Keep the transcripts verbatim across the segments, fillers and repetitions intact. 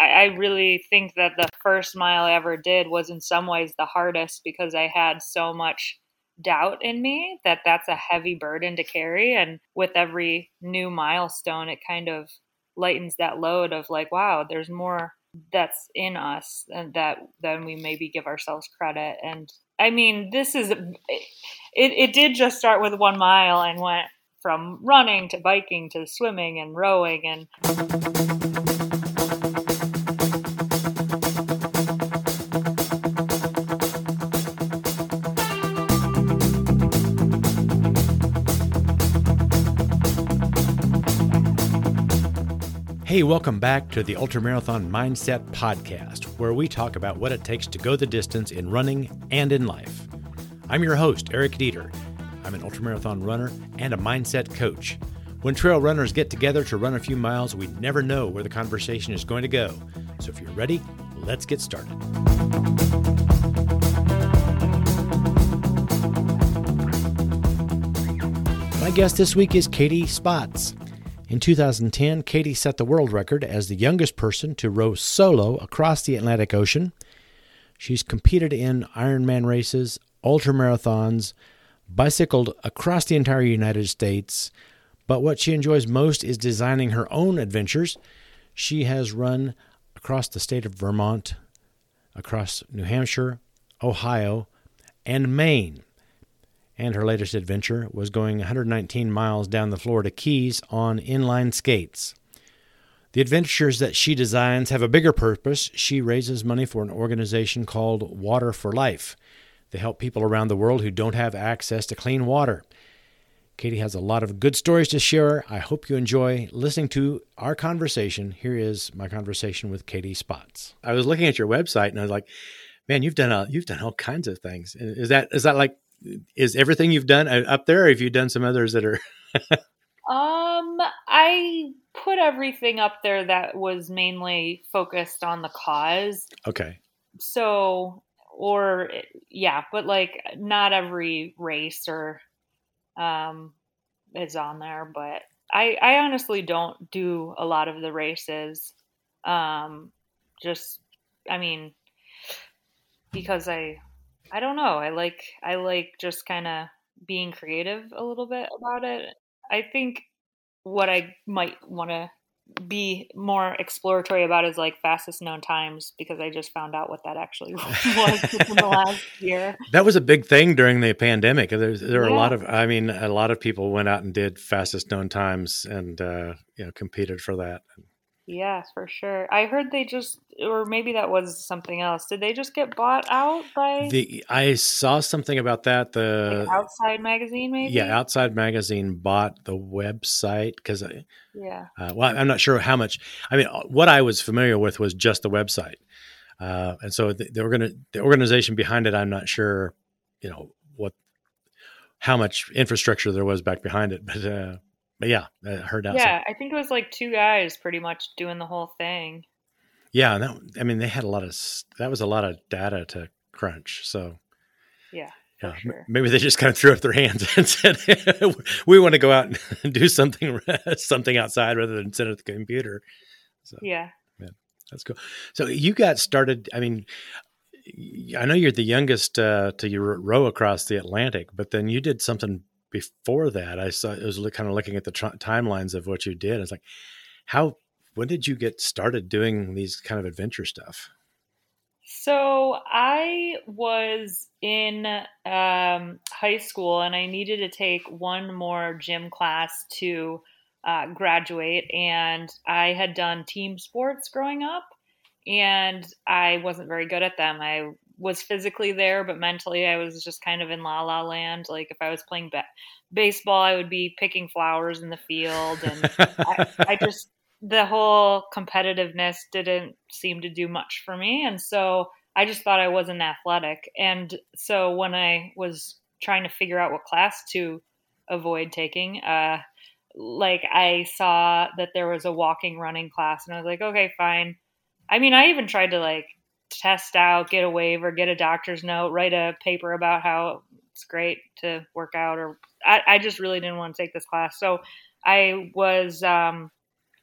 I, I really think that the first mile I ever did was in some ways the hardest because I had so much doubt in me that that's a heavy burden to carry. And with every new milestone, it kind of lightens that load of like, wow, there's more that's in us and that than we maybe give ourselves credit. And I mean, this is, it, it did just start with one mile and went from running to biking to swimming and rowing and Hey, welcome back to the Ultramarathon Mindset Podcast, where we talk about what it takes to go the distance in running and in life. I'm your host, Eric Dieter. I'm an ultramarathon runner and a mindset coach. When trail runners get together to run a few miles, we never know where the conversation is going to go. So if you're ready, let's get started. My guest this week is Katie Spotts. In two thousand ten, Katie set the world record as the youngest person to row solo across the Atlantic Ocean. She's competed in Ironman races, ultramarathons, bicycled across the entire United States, but what she enjoys most is designing her own adventures. She has run across the state of Vermont, across New Hampshire, Ohio, and Maine. And her latest adventure was going one hundred nineteen miles down the Florida Keys on inline skates. The adventures that she designs have a bigger purpose. She raises money for an organization called Water for Life. They help people around the world who don't have access to clean water. Katie has a lot of good stories to share. I hope you enjoy listening to our conversation. Here is my conversation with Katie Spotts. I was looking at your website and I was like, man, you've done a, you've done all kinds of things. Is that is that like Is everything you've done up there, or have you done some others that are? um, I put everything up there that was mainly focused on the cause. Okay. So, or yeah, but like not every race or um is on there, but I I honestly don't do a lot of the races. Um, just I mean, because I. I don't know. I like I like just kind of being creative a little bit about it. I think what I might want to be more exploratory about is like fastest known times, because I just found out what that actually was in the last year. That was a big thing during the pandemic. There, there were Yeah. a lot of, I mean, a lot of people went out and did fastest known times and, uh, you know, competed for that. Yes, for sure. I heard they just, or maybe that was something else. Did they just get bought out by the? I saw something about that. The like Outside Magazine, maybe? Yeah, Outside Magazine bought the website because, yeah. Uh, well, I'm not sure how much. I mean, what I was familiar with was just the website, uh, and so the, the, organ- the organization behind it, I'm not sure, you know, what, how much infrastructure there was back behind it, but. Uh, But yeah, I heard that. Yeah, I think it was like two guys pretty much doing the whole thing. Yeah, and that, I mean, they had a lot of, that was a lot of data to crunch. So yeah, for yeah, sure. Maybe they just kind of threw up their hands and said, we want to go out and do something, something outside rather than sit at the computer. So yeah. yeah, that's cool. So you got started, I mean, I know you're the youngest uh, to row across the Atlantic, but then you did something before that. I saw, I was kind of looking at the tr- timelines of what you did. It's like, how, when did you get started doing these kind of adventure stuff? So I was in um, high school and I needed to take one more gym class to uh, graduate. And I had done team sports growing up and I wasn't very good at them. I was physically there, but mentally I was just kind of in la la land. Like if I was playing ba- baseball, I would be picking flowers in the field. And I, I just, the whole competitiveness didn't seem to do much for me. And so I just thought I wasn't athletic. And so when I was trying to figure out what class to avoid taking, uh, like I saw that there was a walking running class and I was like, okay, fine. I mean, I even tried to like test out, get a waiver, get a doctor's note, write a paper about how it's great to work out, or I, I just really didn't want to take this class. So I was, um,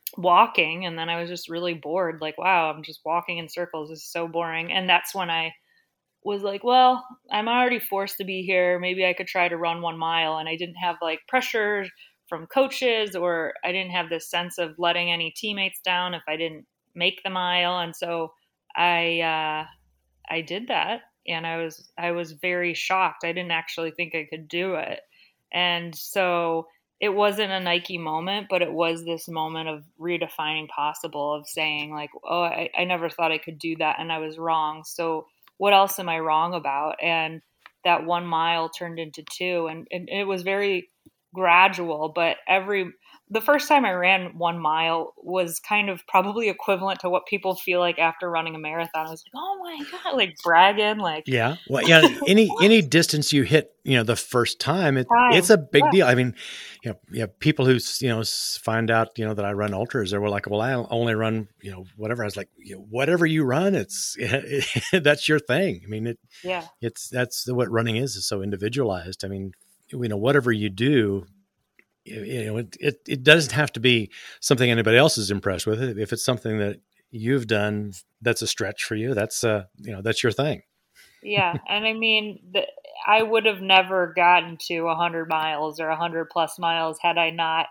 walking, and then I was just really bored. Like, wow, I'm just walking in circles. This is so boring. And that's when I was like, well, I'm already forced to be here. Maybe I could try to run one mile. And I didn't have like pressure from coaches, or I didn't have this sense of letting any teammates down if I didn't make the mile. And so I, uh, I did that, and I was, I was very shocked. I didn't actually think I could do it. And so it wasn't a Nike moment, but it was this moment of redefining possible, of saying like, oh, I, I never thought I could do that, and I was wrong. So what else am I wrong about? And that one mile turned into two, and, and it was very gradual, but every, the first time I ran one mile was kind of probably equivalent to what people feel like after running a marathon. I was like, oh my God, like bragging, like, Yeah. Well, yeah. Any, any distance you hit, you know, the first time, it, time. it's a big Yeah. deal. I mean, you know, you know, people who, you know, find out, you know, that I run ultras, they were like, well, I only run, you know, whatever. I was like, you know, whatever you run, it's, it, that's your thing. I mean, it, Yeah. it's, that's what running is, is so individualized. I mean, you know, whatever you do, you know, it, it, it doesn't have to be something anybody else is impressed with. If it's something that you've done, that's a stretch for you. That's, uh, you know, that's your thing. Yeah. And I mean, the, I would have never gotten to one hundred miles or one hundred plus miles had I not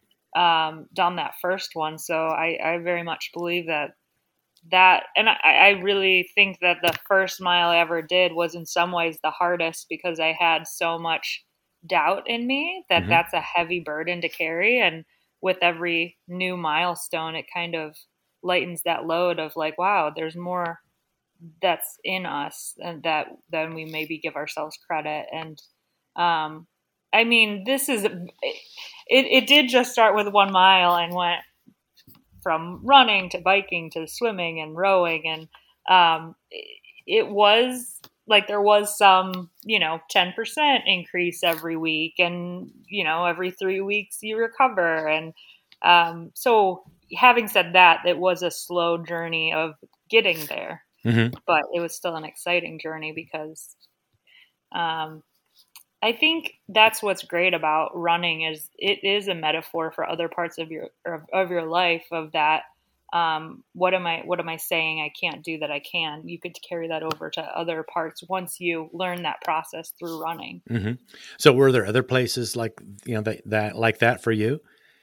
um, done that first one. So I, I very much believe that that, and I, I really think that the first mile I ever did was in some ways the hardest, because I had so much doubt in me that Mhm. that's a heavy burden to carry. And with every new milestone, it kind of lightens that load of like, wow, there's more that's in us and that than we maybe give ourselves credit. And um, I mean, this is, it, it did just start with one mile and went from running to biking to swimming and rowing. And um, it was like there was some, you know, ten percent increase every week. And, you know, every three weeks you recover. And um, so having said that, it was a slow journey of getting there. Mm-hmm. But it was still an exciting journey because um, I think that's what's great about running is it is a metaphor for other parts of your of your life, of that. Um, what am I what am I saying I can't do that I can? You could carry that over to other parts once you learn that process through running. Mm-hmm. So were there other places like, you know, that, that like that for you?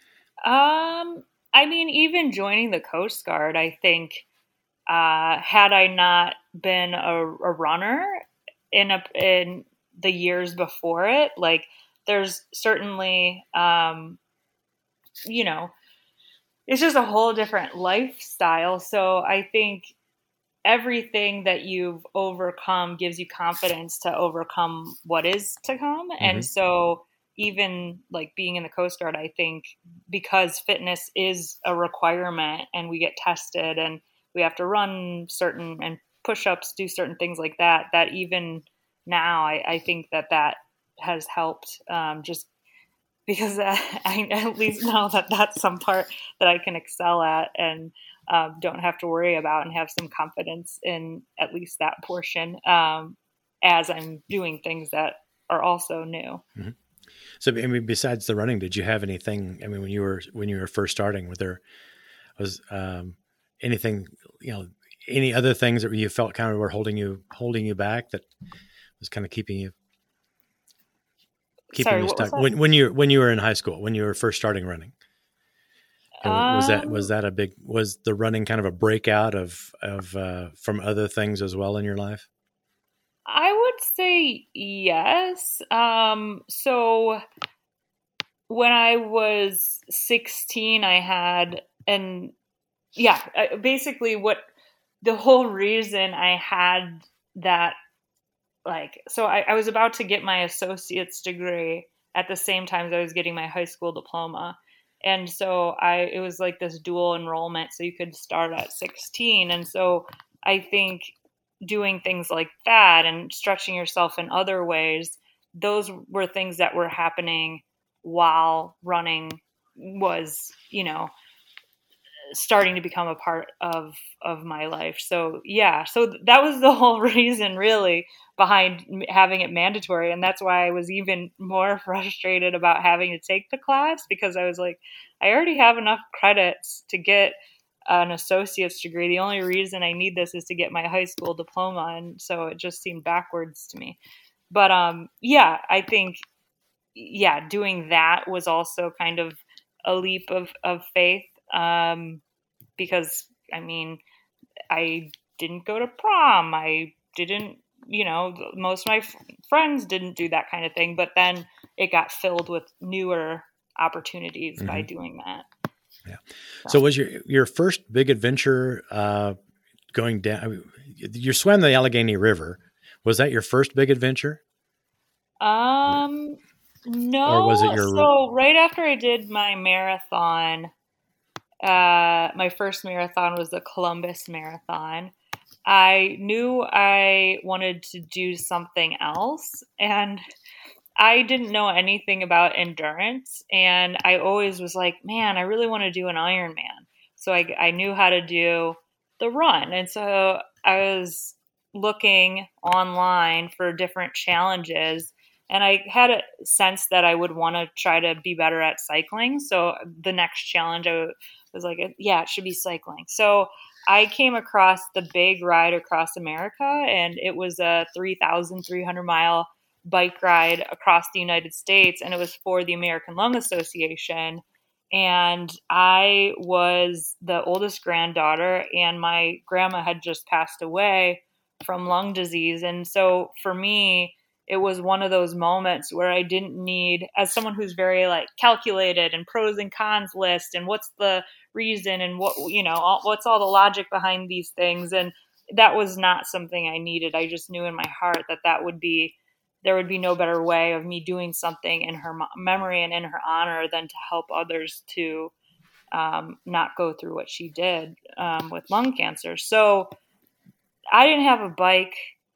Um, I mean, even joining the Coast Guard, I think uh, had I not been a, a runner in a in the years before it, like there's certainly, um, you know, it's just a whole different lifestyle. So I think everything that you've overcome gives you confidence to overcome what is to come. Mm-hmm. And so even like being in the Coast Guard, I think because fitness is a requirement and we get tested and we have to run certain and push-ups, do certain things like that, that even now I, I think that that has helped um, just because I at least know that that's some part that I can excel at and um, don't have to worry about, and have some confidence in at least that portion um, as I'm doing things that are also new. Mm-hmm. So, I mean, besides the running, did you have anything? I mean, when you were when you were first starting, were there was um, anything, you know, any other things that you felt kind of were holding you holding you back, that was kind of keeping you keeping Sorry, you what stuck was that? when when you when you were in high school, when you were first starting running? Um, was that was that a big was the running kind of a breakout of of uh, from other things as well in your life? I would say yes. Um, so when I was sixteen, I had, and yeah, basically what the whole reason I had that, like, so I, I was about to get my associate's degree at the same time as I was getting my high school diploma. And so I, it was like this dual enrollment, so you could start at sixteen. And so I think doing things like that and stretching yourself in other ways, those were things that were happening while running was, you know, starting to become a part of, of my life. So yeah, so that was the whole reason really behind having it mandatory. And that's why I was even more frustrated about having to take the class, because I was like, I already have enough credits to get an associate's degree. The only reason I need this is to get my high school diploma. And so it just seemed backwards to me. But um, yeah, I think, yeah, doing that was also kind of a leap of, of faith. Um, because, I mean, I didn't go to prom. I didn't, you know, most of my f- friends didn't do that kind of thing. But then it got filled with newer opportunities mm-hmm. by doing that. Yeah. So. so was your your first big adventure uh, going down? You swam the Allegheny River. Was that your first big adventure? Um, no. Or was it your? So right after I did my marathon, uh, my first marathon was the Columbus Marathon. I knew I wanted to do something else, and I didn't know anything about endurance, and I always was like, man, I really want to do an Ironman. So I, I knew how to do the run. And so I was looking online for different challenges, and I had a sense that I would want to try to be better at cycling. So the next challenge, I was like, yeah, it should be cycling. So I came across the Big Ride Across America, and it was a three thousand three hundred mile bike ride across the United States, and it was for the American Lung Association. And I was the oldest granddaughter, and my grandma had just passed away from lung disease. And so for me, it was one of those moments where I didn't need, as someone who's very like calculated and pros and cons list and what's the reason and what, you know, all, what's all the logic behind these things. And that was not something I needed. I just knew in my heart that that would be, there would be no better way of me doing something in her memory and in her honor than to help others to um, not go through what she did um, with lung cancer. So I didn't have a bike.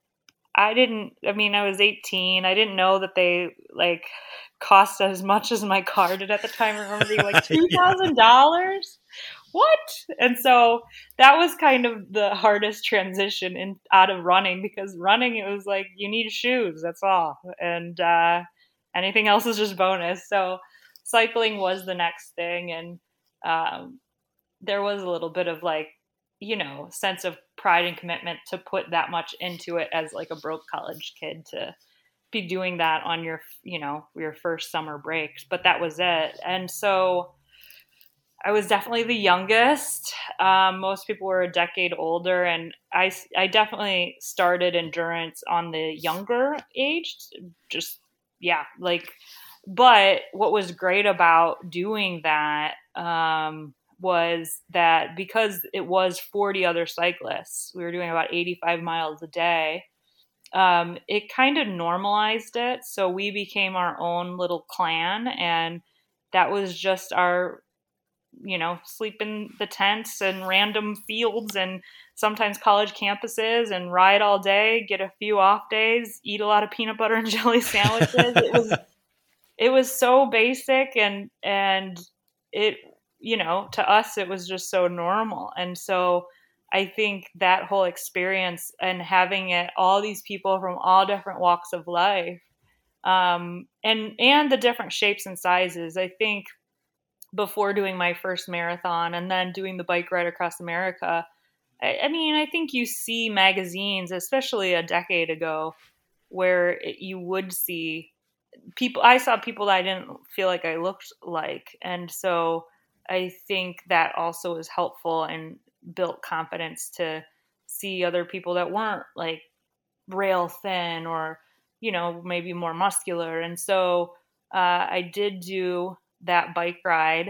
I didn't, I mean, I was eighteen. I didn't know that they like cost as much as my car did at the time. I remember being like two thousand dollars. What? And so that was kind of the hardest transition in out of running, because running, it was like, you need shoes, that's all. And uh, anything else is just bonus. So cycling was the next thing. And um, there was a little bit of like, you know, sense of pride and commitment to put that much into it as like a broke college kid to be doing that on your, you know, your first summer breaks. But that was it. And so I was definitely the youngest. Um, most people were a decade older, and I, I definitely started endurance on the younger age. Just, yeah, like, but what was great about doing that um, was that because it was forty other cyclists, we were doing about eighty-five miles a day. Um, it kind of normalized it. So we became our own little clan, and that was just our, you know, sleep in the tents and random fields and sometimes college campuses and ride all day, get a few off days, eat a lot of peanut butter and jelly sandwiches. It was, it was so basic, and, and it, you know, to us, it was just so normal. And so I think that whole experience and having it, all these people from all different walks of life, um, and, and the different shapes and sizes, I think, before doing my first marathon and then doing the Bike Ride Across America, I, I mean, I think you see magazines, especially a decade ago, where it, you would see people, I saw people that I didn't feel like I looked like. And so I think that also was helpful and built confidence to see other people that weren't like rail thin or, you know, maybe more muscular. And so uh, I did do that bike ride,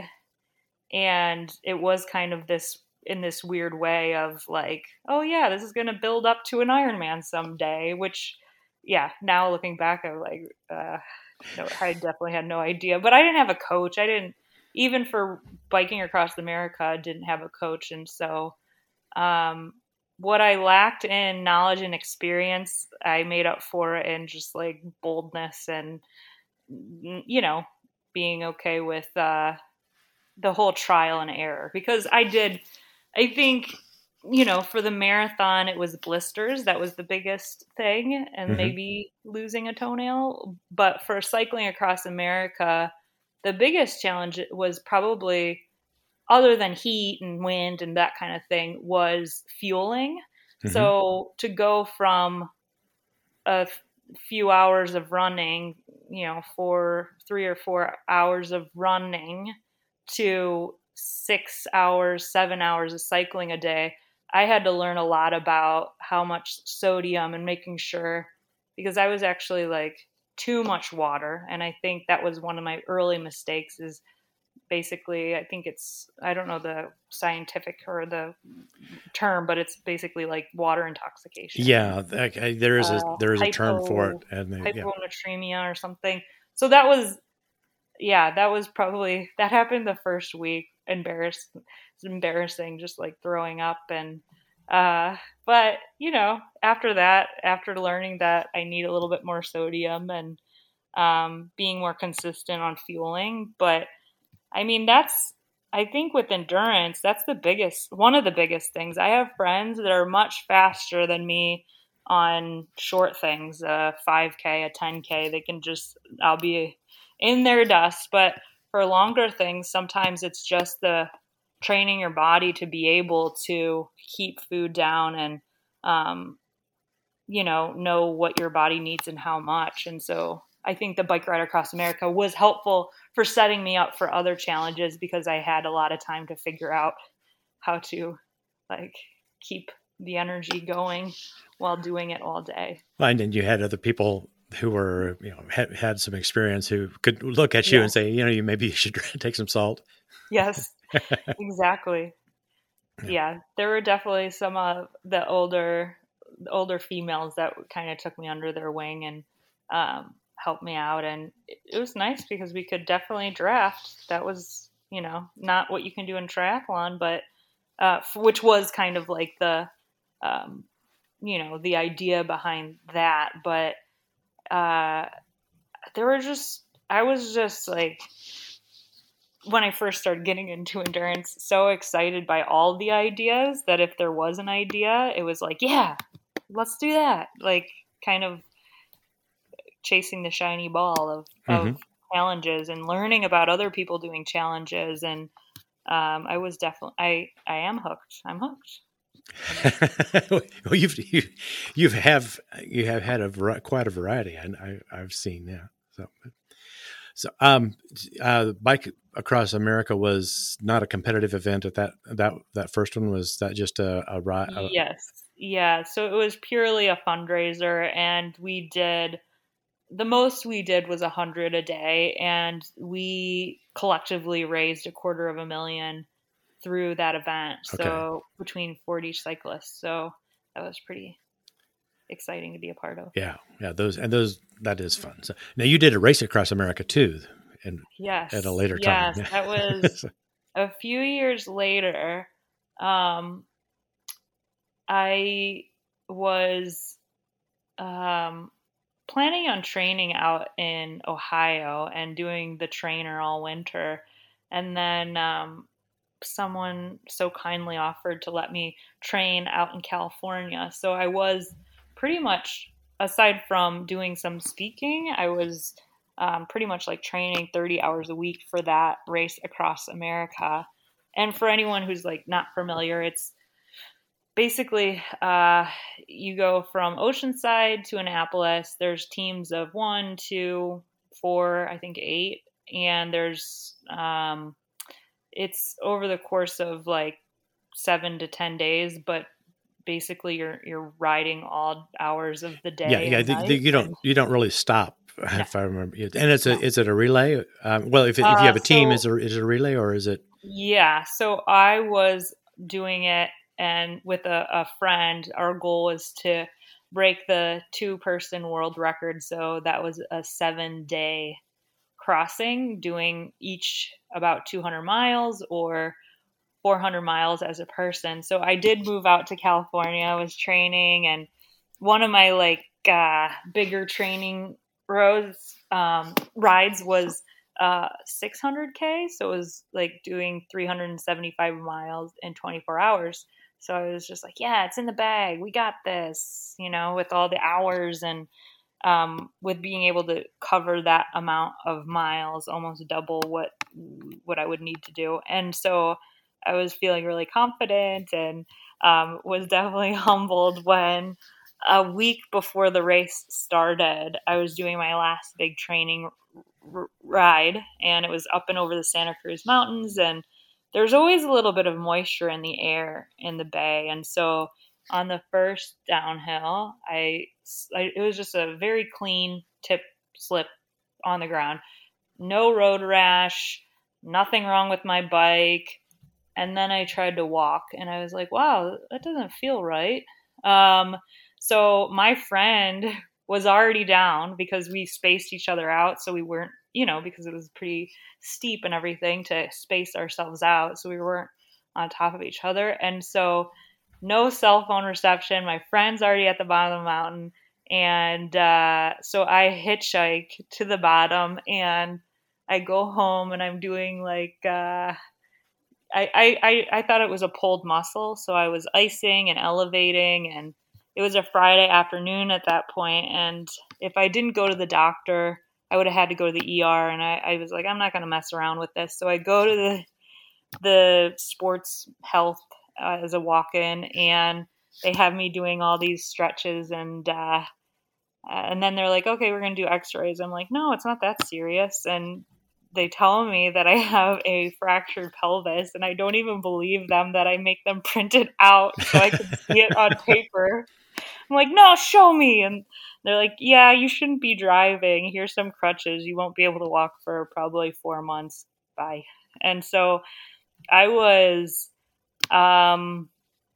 and it was kind of this in this weird way of like, oh yeah, this is going to build up to an Ironman someday, which yeah, now looking back, I'm like, uh, no, I definitely had no idea, but I didn't have a coach. I didn't, even for biking across America, I didn't have a coach. And so um, what I lacked in knowledge and experience, I made up for in just like boldness and, you know, being okay with, uh, the whole trial and error, because I did, I think, you know, for the marathon, it was blisters. That was the biggest thing, and mm-hmm. maybe losing a toenail. But for cycling across America, the biggest challenge was probably, other than heat and wind and that kind of thing, was fueling. Mm-hmm. So to go from a few hours of running, you know, for three or four hours of running to six hours, seven hours of cycling a day, I had to learn a lot about how much sodium and making sure, because I was actually like too much water. And I think that was one of my early mistakes is basically, I think it's, I don't know the scientific or the term, but it's basically like water intoxication. Yeah, okay, there is a uh, there is a hypo, term for it, and they, hyponatremia yeah. or something. So that was, yeah, that was probably that happened the first week. Embarrassed, it's embarrassing, just like throwing up, and uh, but you know, after that, after learning that I need a little bit more sodium and um, being more consistent on fueling, but I mean, that's, I think with endurance, that's the biggest, one of the biggest things. I have friends that are much faster than me on short things, a five K, a ten K. They can just, I'll be in their dust. But for longer things, sometimes it's just the training your body to be able to keep food down and, um, you know, know what your body needs and how much. And so I think the Bike Ride Across America was helpful for setting me up for other challenges because I had a lot of time to figure out how to like keep the energy going while doing it all day. And then you had other people who were, you know, had, had some experience who could look at you yeah. and say, you know, you maybe you should take some salt. Yes, exactly. Yeah. yeah, there were definitely some of the older, the older females that kind of took me under their wing and um, helped me out. And it, it was nice because we could definitely draft. That was, you know, not what you can do in triathlon, but uh, which was kind of like the, um, you know, the idea behind that. But uh, there were just, I was just like, when I first started getting into endurance, so excited by all the ideas that if there was an idea, it was like, yeah, let's do that. Like kind of chasing the shiny ball of, mm-hmm. of challenges and learning about other people doing challenges. And um, I was definitely, I, I am hooked. I'm hooked. Well, you've, you, you've have, you have had a quite a variety. I, I I've seen, yeah. So, so, um, uh, Bike Across America was not a competitive event at that, that, that first one. Was that just a, a ride? Yes. Yeah. So it was purely a fundraiser, and we did, the most we did was a hundred a day, and we collectively raised a quarter of a million through that event. Okay. So between forty cyclists. So that was pretty exciting to be a part of. Yeah. Yeah. Those, and those, that is fun. So now you did a Race Across America too. And yes, at a later yes, time. Yes, that was a few years later. Um, I was um, planning on training out in Ohio and doing the trainer all winter. And then um, someone so kindly offered to let me train out in California. So I was pretty much, aside from doing some speaking, I was um, pretty much like training thirty hours a week for that Race Across America. And for anyone who's like not familiar, it's basically uh, you go from Oceanside to Annapolis. There's teams of one, two, four, I think eight. And there's, um, it's over the course of like seven to ten days, but basically you're, you're riding all hours of the day. Yeah. Yeah. The, the, you don't, and, you don't really stop. No. If I remember, and it's a, no. is it a relay? Um, well, if, if you have a team, uh, so, is it, is it a relay or is it? Yeah. So I was doing it, and with a, a friend, our goal was to break the two person world record. So that was a seven day crossing, doing each about two hundred miles or four hundred miles as a person. So I did move out to California. I was training, and one of my like uh, bigger training roads um, rides was uh, six hundred K. So it was like doing three hundred seventy-five miles in twenty-four hours. So I was just like, yeah, it's in the bag. We got this, you know, with all the hours. And um, with being able to cover that amount of miles, almost double what what I would need to do. And so I was feeling really confident, and um, was definitely humbled when a week before the race started, I was doing my last big training r- ride, and it was up and over the Santa Cruz Mountains, and there's always a little bit of moisture in the air in the bay. And so on the first downhill, I, I it was just a very clean tip slip on the ground. No road rash, nothing wrong with my bike. And then I tried to walk, and I was like, wow, that doesn't feel right. Um, so my friend was already down because we spaced each other out. So we weren't, you know, because it was pretty steep and everything to space ourselves out. So we weren't on top of each other. And so no cell phone reception. My friend's already at the bottom of the mountain. And uh, so I hitchhike to the bottom, and I go home, and I'm doing like, uh, I, I, I thought it was a pulled muscle. So I was icing and elevating, and it was a Friday afternoon at that point. And if I didn't go to the doctor, I would have had to go to the E R. And I, I was like, I'm not going to mess around with this. So I go to the, the sports health uh, as a walk-in, and they have me doing all these stretches, and, uh, and then they're like, okay, we're going to do x-rays. I'm like, no, it's not that serious. And they tell me that I have a fractured pelvis, and I don't even believe them that I make them print it out so I can see it on paper. I'm like, no, show me. And they're like, yeah, you shouldn't be driving. Here's some crutches. You won't be able to walk for probably four months. Bye. And so I was, um,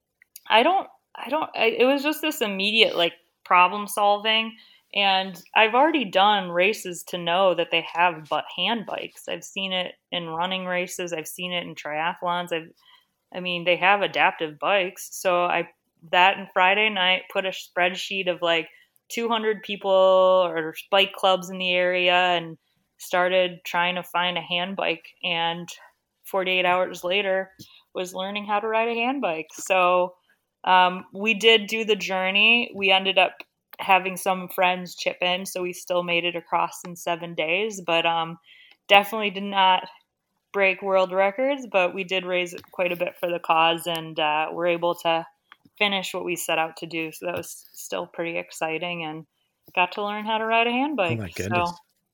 I don't, I don't, I, it was just this immediate like problem solving. And I've already done races to know that they have but hand bikes. I've seen it in running races. I've seen it in triathlons. I've, I mean, they have adaptive bikes. So I, that and Friday night, put a spreadsheet of like two hundred people or bike clubs in the area, and started trying to find a hand bike. And forty-eight hours later was learning how to ride a hand bike. So um, we did do the journey. We ended up having some friends chip in, so we still made it across in seven days, but um, definitely did not break world records, but we did raise quite a bit for the cause, and uh, we're able to finish what we set out to do. So that was still pretty exciting, and got to learn how to ride a hand Oh bike. my goodness.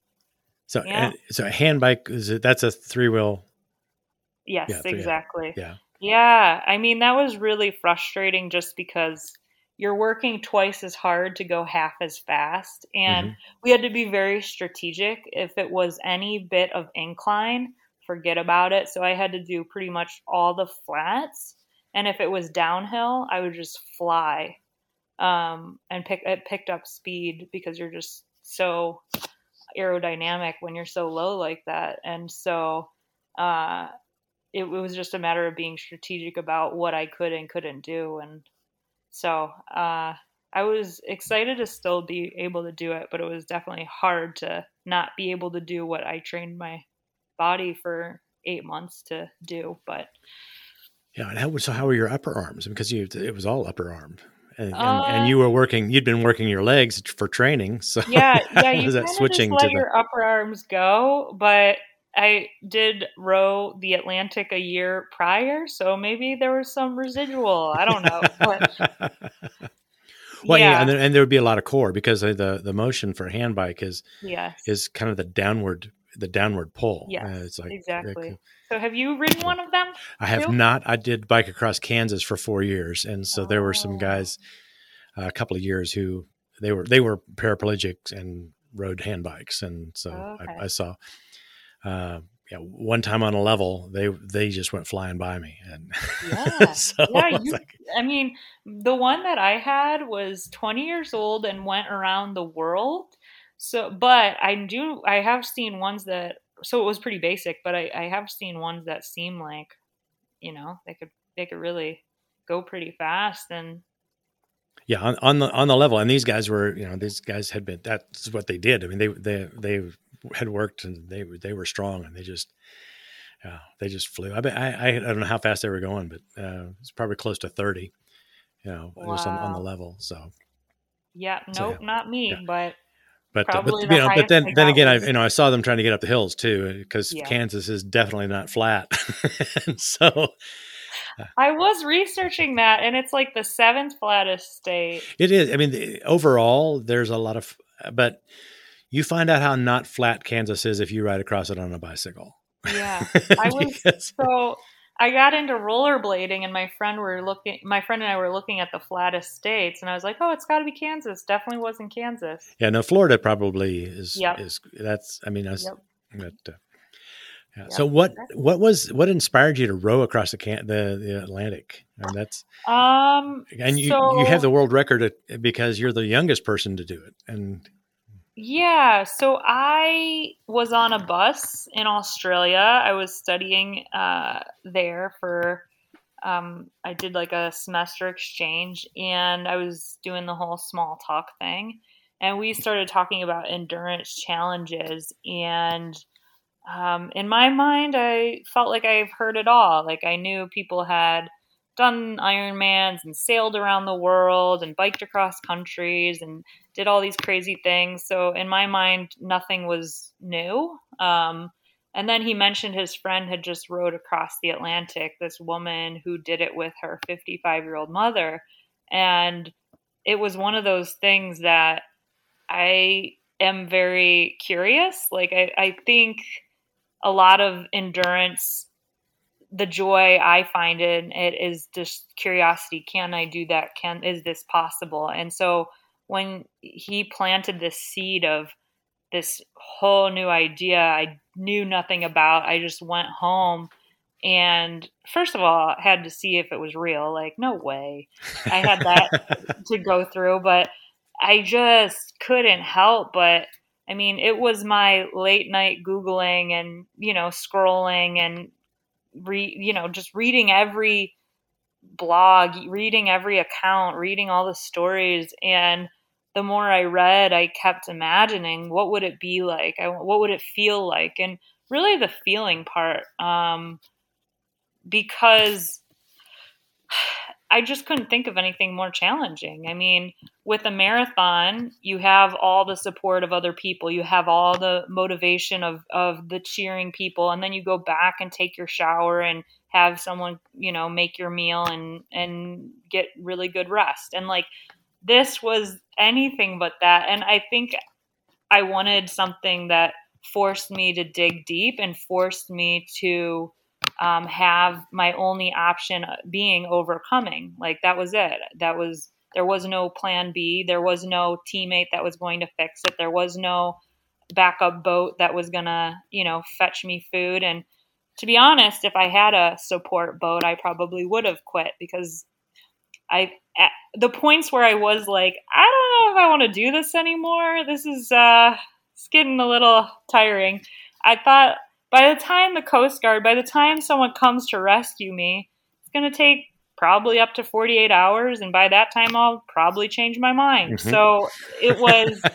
So, So, yeah. and, so a hand bike, is it, that's a three wheel. Yes, Yeah, three, exactly. yeah. Yeah. I mean, that was really frustrating just because you're working twice as hard to go half as fast. And Mm-hmm. we had to be very strategic. If it was any bit of incline, forget about it. So I had to do pretty much all the flats. And if it was downhill, I would just fly um, and pick it picked up speed because you're just so aerodynamic when you're so low like that. And so uh, it, it was just a matter of being strategic about what I could and couldn't do. And so uh, I was excited to still be able to do it, but it was definitely hard to not be able to do what I trained my body for eight months to do. But yeah, and how so? How were your upper arms? Because you, it was all upper arm, and and, and uh, you were working. You'd been working your legs for training. So yeah, yeah, how you was that kind of just switching to let the? your upper arms go. But I did row the Atlantic a year prior, so maybe there was some residual. I don't know, but Well, yeah, and yeah, then, and there would be a lot of core because the the motion for a hand bike is yes, is kind of the downward the downward pull. yes, Uh, it's like exactly. So have you ridden one of them I have too? not. I did bike across Kansas for four years, and so there were some Oh, guys uh, a couple of years who they were they were paraplegics and rode hand bikes, and so okay. I, I saw. Uh, yeah, one time on a level, they they just went flying by me, and Yeah. so Yeah, it's you like, I mean, the one that I had was twenty years old and went around the world. So, but I do I have seen ones that so it was pretty basic, but I I have seen ones that seem like, you know, they could they could really go pretty fast and yeah, on, on the on the level, and these guys were, you know, these guys had been. That's what they did. I mean, they they they had worked, and they they were strong, and they just yeah, they just flew. I bet I I don't know how fast they were going, but uh, it's probably close to thirty. You know, just on, on the wow. level. So Yeah, so yeah, nope, not yeah. me, but But, uh, but Probably you the know, but highest then I then got again, I was, you know I saw them trying to get up the hills too, because yeah. Kansas is definitely not flat. And so I was researching that, and it's like the seventh flattest state. it is. I mean, the, overall, there's a lot of, but you find out how not flat Kansas is if you ride across it on a bicycle. Yeah. I was Because, so I got into rollerblading, and my friend were looking my friend and I were looking at the flattest states, and I was like, "Oh, it's got to be Kansas." Definitely wasn't Kansas. yeah, no, Florida probably is Yep. is that's. I mean, that's. Yep. But, uh, yeah. So Yep. what Exactly. what was what inspired you to row across the can the, the Atlantic? I mean, that's Um and you you have so the world record at, because you're the youngest person to do it. And yeah, so I was on a bus in Australia. I was studying uh there for um I did like a semester exchange, and I was doing the whole small talk thing. And we started talking about endurance challenges, and Um, in my mind, I felt like I've heard it all. Like I knew people had done Ironmans and sailed around the world and biked across countries and did all these crazy things. So in my mind, nothing was new. Um, and then he mentioned his friend had just rowed across the Atlantic, this woman who did it with her fifty-five year old mother. And it was one of those things that I am very curious. Like, I, I think a lot of endurance, the joy I find in it is just curiosity. Can I do that? Can is this possible? And so when he planted this seed of this whole new idea I knew nothing about, I just went home and first of all had to see if it was real. Like, no way. I had that to go through, but I just couldn't help but I mean, it was my late night Googling and, you know, scrolling and re, you know, just reading every blog, reading every account, reading all the stories. And the more I read, I kept imagining what would it be like? I, what would it feel like? And really the feeling part, um, because I just couldn't think of anything more challenging. I mean, with a marathon, you have all the support of other people. You have all the motivation of, of the cheering people. And then you go back and take your shower and have someone, you know, make your meal and, and get really good rest. And like, this was anything but that. And I think I wanted something that forced me to dig deep and forced me to um, have my only option being overcoming. Like that was it. That was there was no plan B. There was no teammate that was going to fix it. There was no backup boat that was gonna, you know, fetch me food. And to be honest, if I had a support boat, I probably would have quit because I at the points where I was like, I don't know if I want to do this anymore. This is uh it's getting a little tiring. I thought by the time the Coast Guard, by the time someone comes to rescue me, it's going to take probably up to forty-eight hours, and by that time I'll probably change my mind. mhm. So it was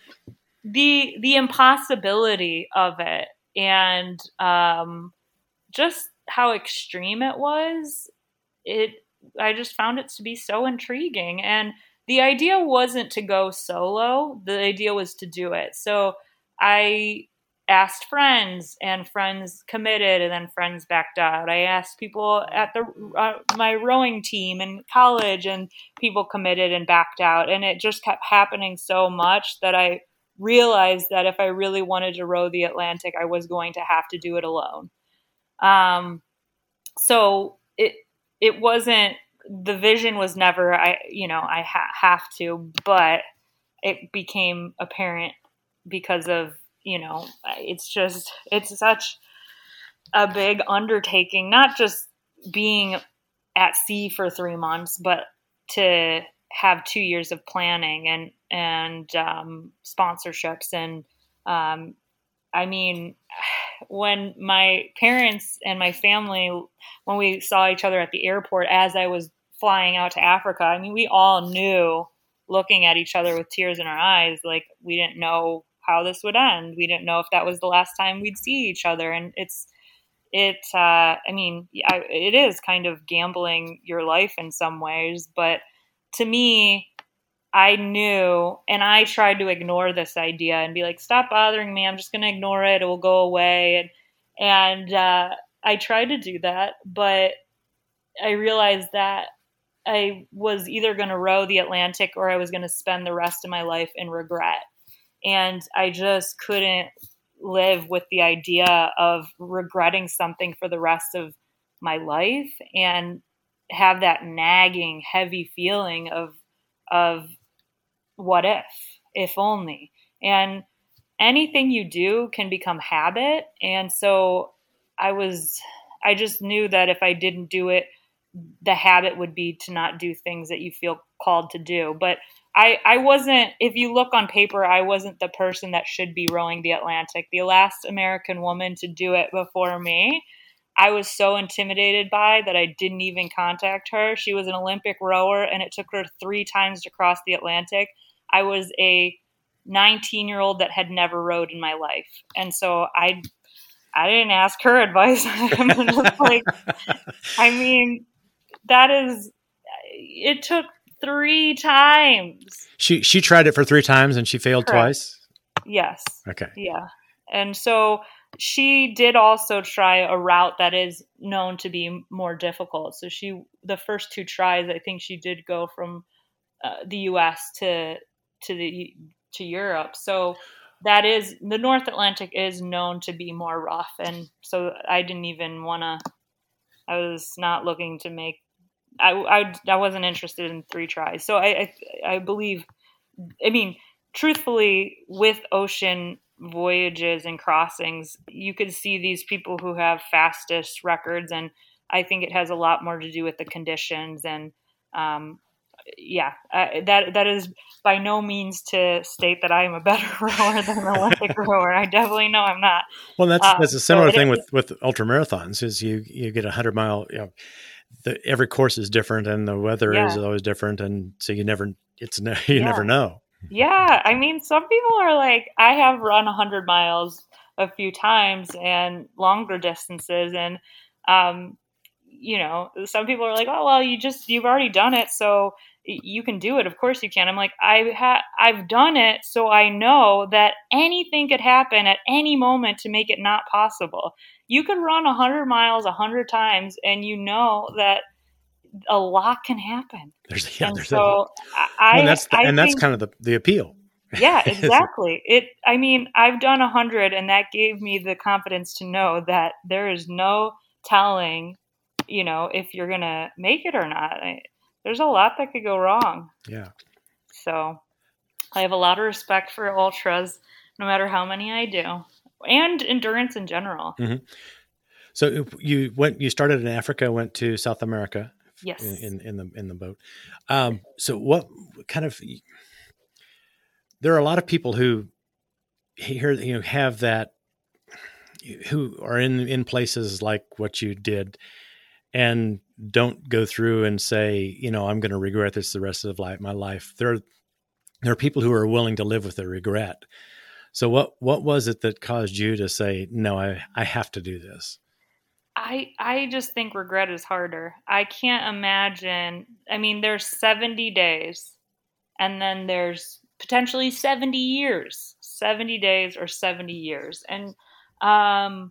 the the impossibility of it, and um just how extreme it was. It I just found it to be so intriguing. And the idea wasn't to go solo, the idea was to do it. So I asked friends, and friends committed, and then friends backed out. I asked people at the uh, my rowing team in college, and people committed and backed out. And it just kept happening so much that I realized that if I really wanted to row the Atlantic, I was going to have to do it alone. Um, so it it wasn't the vision was never I you know I ha- have to, but it became apparent because of you know it's just it's such a big undertaking, not just being at sea for three months, but to have two years of planning and and um, sponsorships and um, I mean, when my parents and my family, when we saw each other at the airport as I was flying out to Africa, I mean, we all knew looking at each other with tears in our eyes, like we didn't know how this would end. We didn't know if that was the last time we'd see each other. And it's, it, uh, I mean, I, it is kind of gambling your life in some ways, but to me, I knew, and I tried to ignore this idea and be like, stop bothering me. I'm just going to ignore it. It will go away. And, and, uh, I tried to do that, but I realized that I was either going to row the Atlantic or I was going to spend the rest of my life in regret. And I just couldn't live with the idea of regretting something for the rest of my life and have that nagging, heavy feeling of, of what if, if only. And anything you do can become habit. And so I was, I just knew that if I didn't do it, the habit would be to not do things that you feel called to do. But I, I wasn't, if you look on paper, I wasn't the person that should be rowing the Atlantic. The last American woman to do it before me, I was so intimidated by that I didn't even contact her. She was an Olympic rower, and it took her three times to cross the Atlantic. I was a nineteen-year-old that had never rowed in my life. And so I I didn't ask her advice. I'm just like, I mean, that is, it took three times. She she tried it for three times and she failed Correct. twice? Yes. Okay. Yeah. And so she did also try a route that is known to be more difficult. So she, the first two tries, I think she did go from uh, the U S to to the to Europe. So that is, the North Atlantic is known to be more rough. And so I didn't even want to, I was not looking to make, I, I, I wasn't interested in three tries. So I, I, I believe, I mean, truthfully, with ocean voyages and crossings, you could see these people who have fastest records. And I think it has a lot more to do with the conditions. And um, yeah, uh, that that is by no means to state that I am a better rower than an Olympic rower. I definitely know I'm not. Well, that's Um, that's a similar so thing it, with, with ultra marathons is you, you get a hundred mile, you know, the, every course is different and the weather yeah. is always different. And so you never, it's no, you Yeah. never know. Yeah. I mean, some people are like, I have run a hundred miles a few times and longer distances. And, um, you know, some people are like, oh, well, you just, you've already done it, so you can do it. Of course you can. I'm like, I ha- I've done it, so I know that anything could happen at any moment to make it not possible. You could run a hundred miles a hundred times and you know that a lot can happen. There's, yeah, And there's so a, I, well, and that's the, I and that's think, kind of the, the appeal. yeah, exactly. It, I mean, I've done a hundred and that gave me the confidence to know that there is no telling, you know, if you're going to make it or not. I, there's a lot that could go wrong. Yeah. So I have a lot of respect for ultras, no matter how many I do, and endurance in general. Mm-hmm. So you went, you started in Africa, went to South America. Yes. In, in, in the, in the boat. Um, so what kind of, there are a lot of people who here, you know, have that, who are in, in places like what you did and don't go through and say, you know, I'm going to regret this the rest of life, my life. There are, there are people who are willing to live with the regret. So what, what was it that caused you to say, no, I, I have to do this? I I just think regret is harder. I can't imagine. I mean, there's seventy days and then there's potentially seventy years, seventy days or seventy years. And um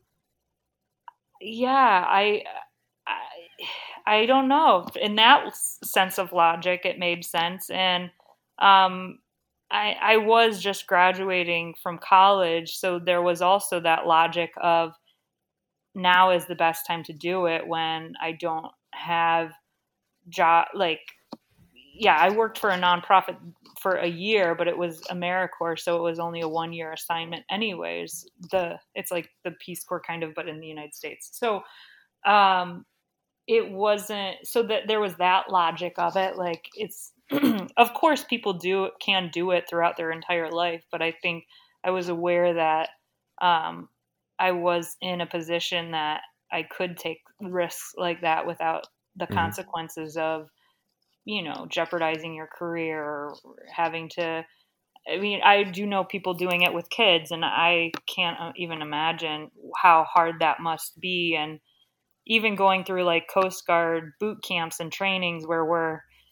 yeah, I I I don't know. In that sense of logic, it made sense. And um I I was just graduating from college, so there was also that logic of now is the best time to do it when I don't have job. Like, yeah, I worked for a nonprofit for a year, but it was AmeriCorps, so it was only a one year assignment anyways. The, it's like the Peace Corps kind of, but in the United States. So, um, it wasn't, so that there was that logic of it. Like it's, of course people do, can do it throughout their entire life. But I think I was aware that, um, I was in a position that I could take risks like that without the Mm-hmm. consequences of, you know, jeopardizing your career or having to, I mean, I do know people doing it with kids, and I can't even imagine how hard that must be. And even going through like Coast Guard boot camps and trainings where we're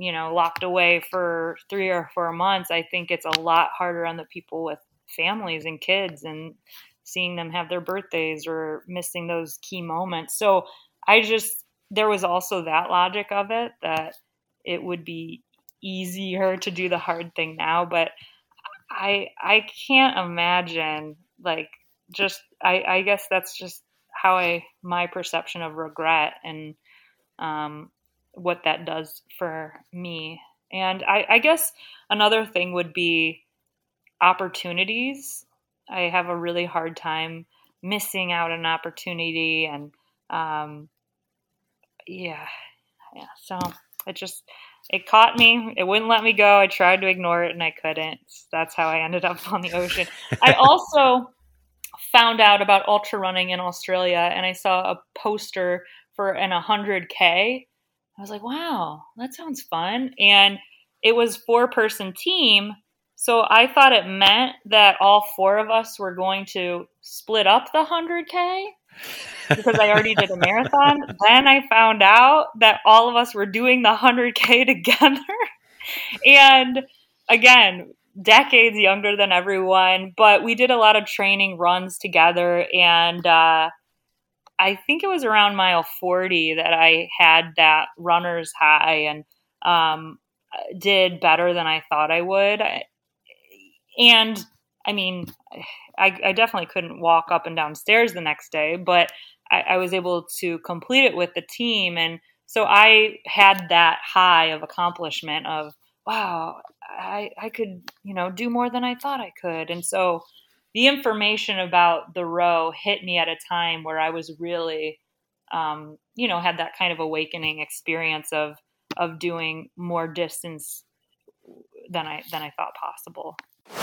you know, locked away for three or four months, I think it's a lot harder on the people with families and kids and seeing them have their birthdays or missing those key moments. So I just, there was also that logic of it, that it would be easier to do the hard thing now. But I, I can't imagine, like, just, I, I guess that's just how I, my perception of regret and, um, what that does for me. And I, I guess another thing would be opportunities. I have a really hard time missing out on an opportunity. And, um, yeah, yeah. So it just, it caught me. It wouldn't let me go. I tried to ignore it and I couldn't. That's how I ended up on the ocean. I also found out about ultra running in Australia, and I saw a poster for an one hundred K. I was like, wow, that sounds fun. And it was four person team. So I thought it meant that all four of us were going to split up the one hundred K because I already did a marathon. Then I found out that all of us were doing the one hundred K together. And again, decades younger than everyone, but we did a lot of training runs together. And uh, I think it was around mile forty that I had that runner's high and um, did better than I thought I would. And I mean, I, I definitely couldn't walk up and down stairs the next day, but I, I was able to complete it with the team. And so I had that high of accomplishment of, wow, I, I could, you know, do more than I thought I could. And so the information about the row hit me at a time where I was really, um, you know, had that kind of awakening experience of, of doing more distance than I, than I thought possible.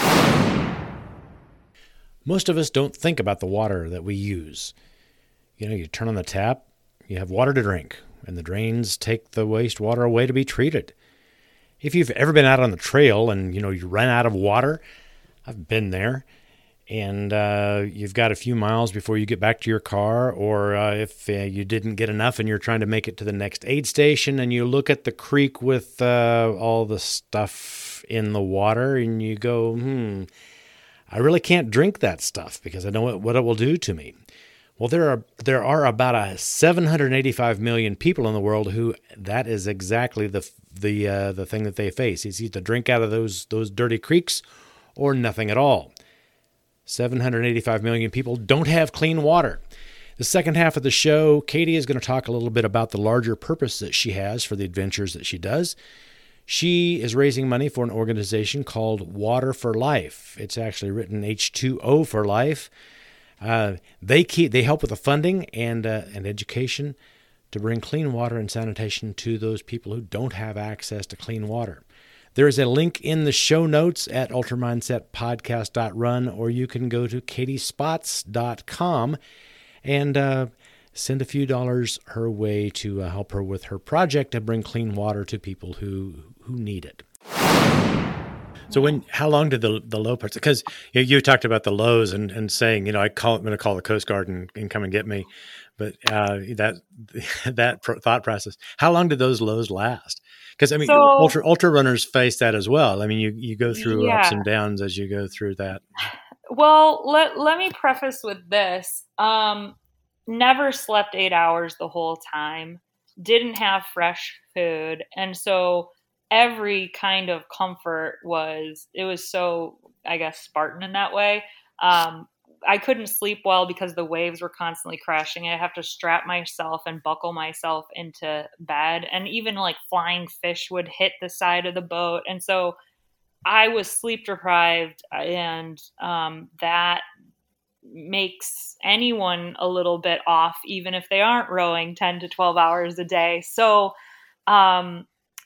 Most of us don't think about the water that we use. You know, you turn on the tap, you have water to drink, and the drains take the wastewater away to be treated. If you've ever been out on the trail and, you know, you run out of water, I've been there, and uh, you've got a few miles before you get back to your car, or uh, if uh, you didn't get enough and you're trying to make it to the next aid station, and you look at the creek with uh, all the stuff in the water, and you go, hmm, I really can't drink that stuff because I know what, what it will do to me. Well, there are there are about a seven hundred eighty-five million people in the world who that is exactly the the uh, the thing that they face. It's either drink out of those those dirty creeks or nothing at all. seven hundred eighty-five million people don't have clean water. The second half of the show, Katie is going to talk a little bit about the larger purpose that she has for the adventures that she does. She is raising money for an organization called Water for Life. It's actually written H two O for Life. Uh, they keep they help with the funding and uh, and education to bring clean water and sanitation to those people who don't have access to clean water. There is a link in the show notes at ultra mindset podcast dot run, or you can go to katie spots dot com and uh, send a few dollars her way to uh, help her with her project to bring clean water to people who who need it. So when, how long did the the low parts? Because you, you talked about the lows and, and saying, you know, I call, I'm going to call the Coast Guard and, and come and get me. But uh, that that pro- thought process, how long did those lows last? Because I mean, so, ultra ultra runners face that as well. I mean, you you go through yeah. ups and downs as you go through that. Well, let let me preface with this: um, never slept eight hours the whole time. Didn't have fresh food, and so every kind of comfort was, it was so, I guess, Spartan in that way. Um, I couldn't sleep well because the waves were constantly crashing. I'd have to strap myself and buckle myself into bed. And even like flying fish would hit the side of the boat. And so I was sleep deprived, and um, that makes anyone a little bit off, even if they aren't rowing ten to twelve hours a day. So, um,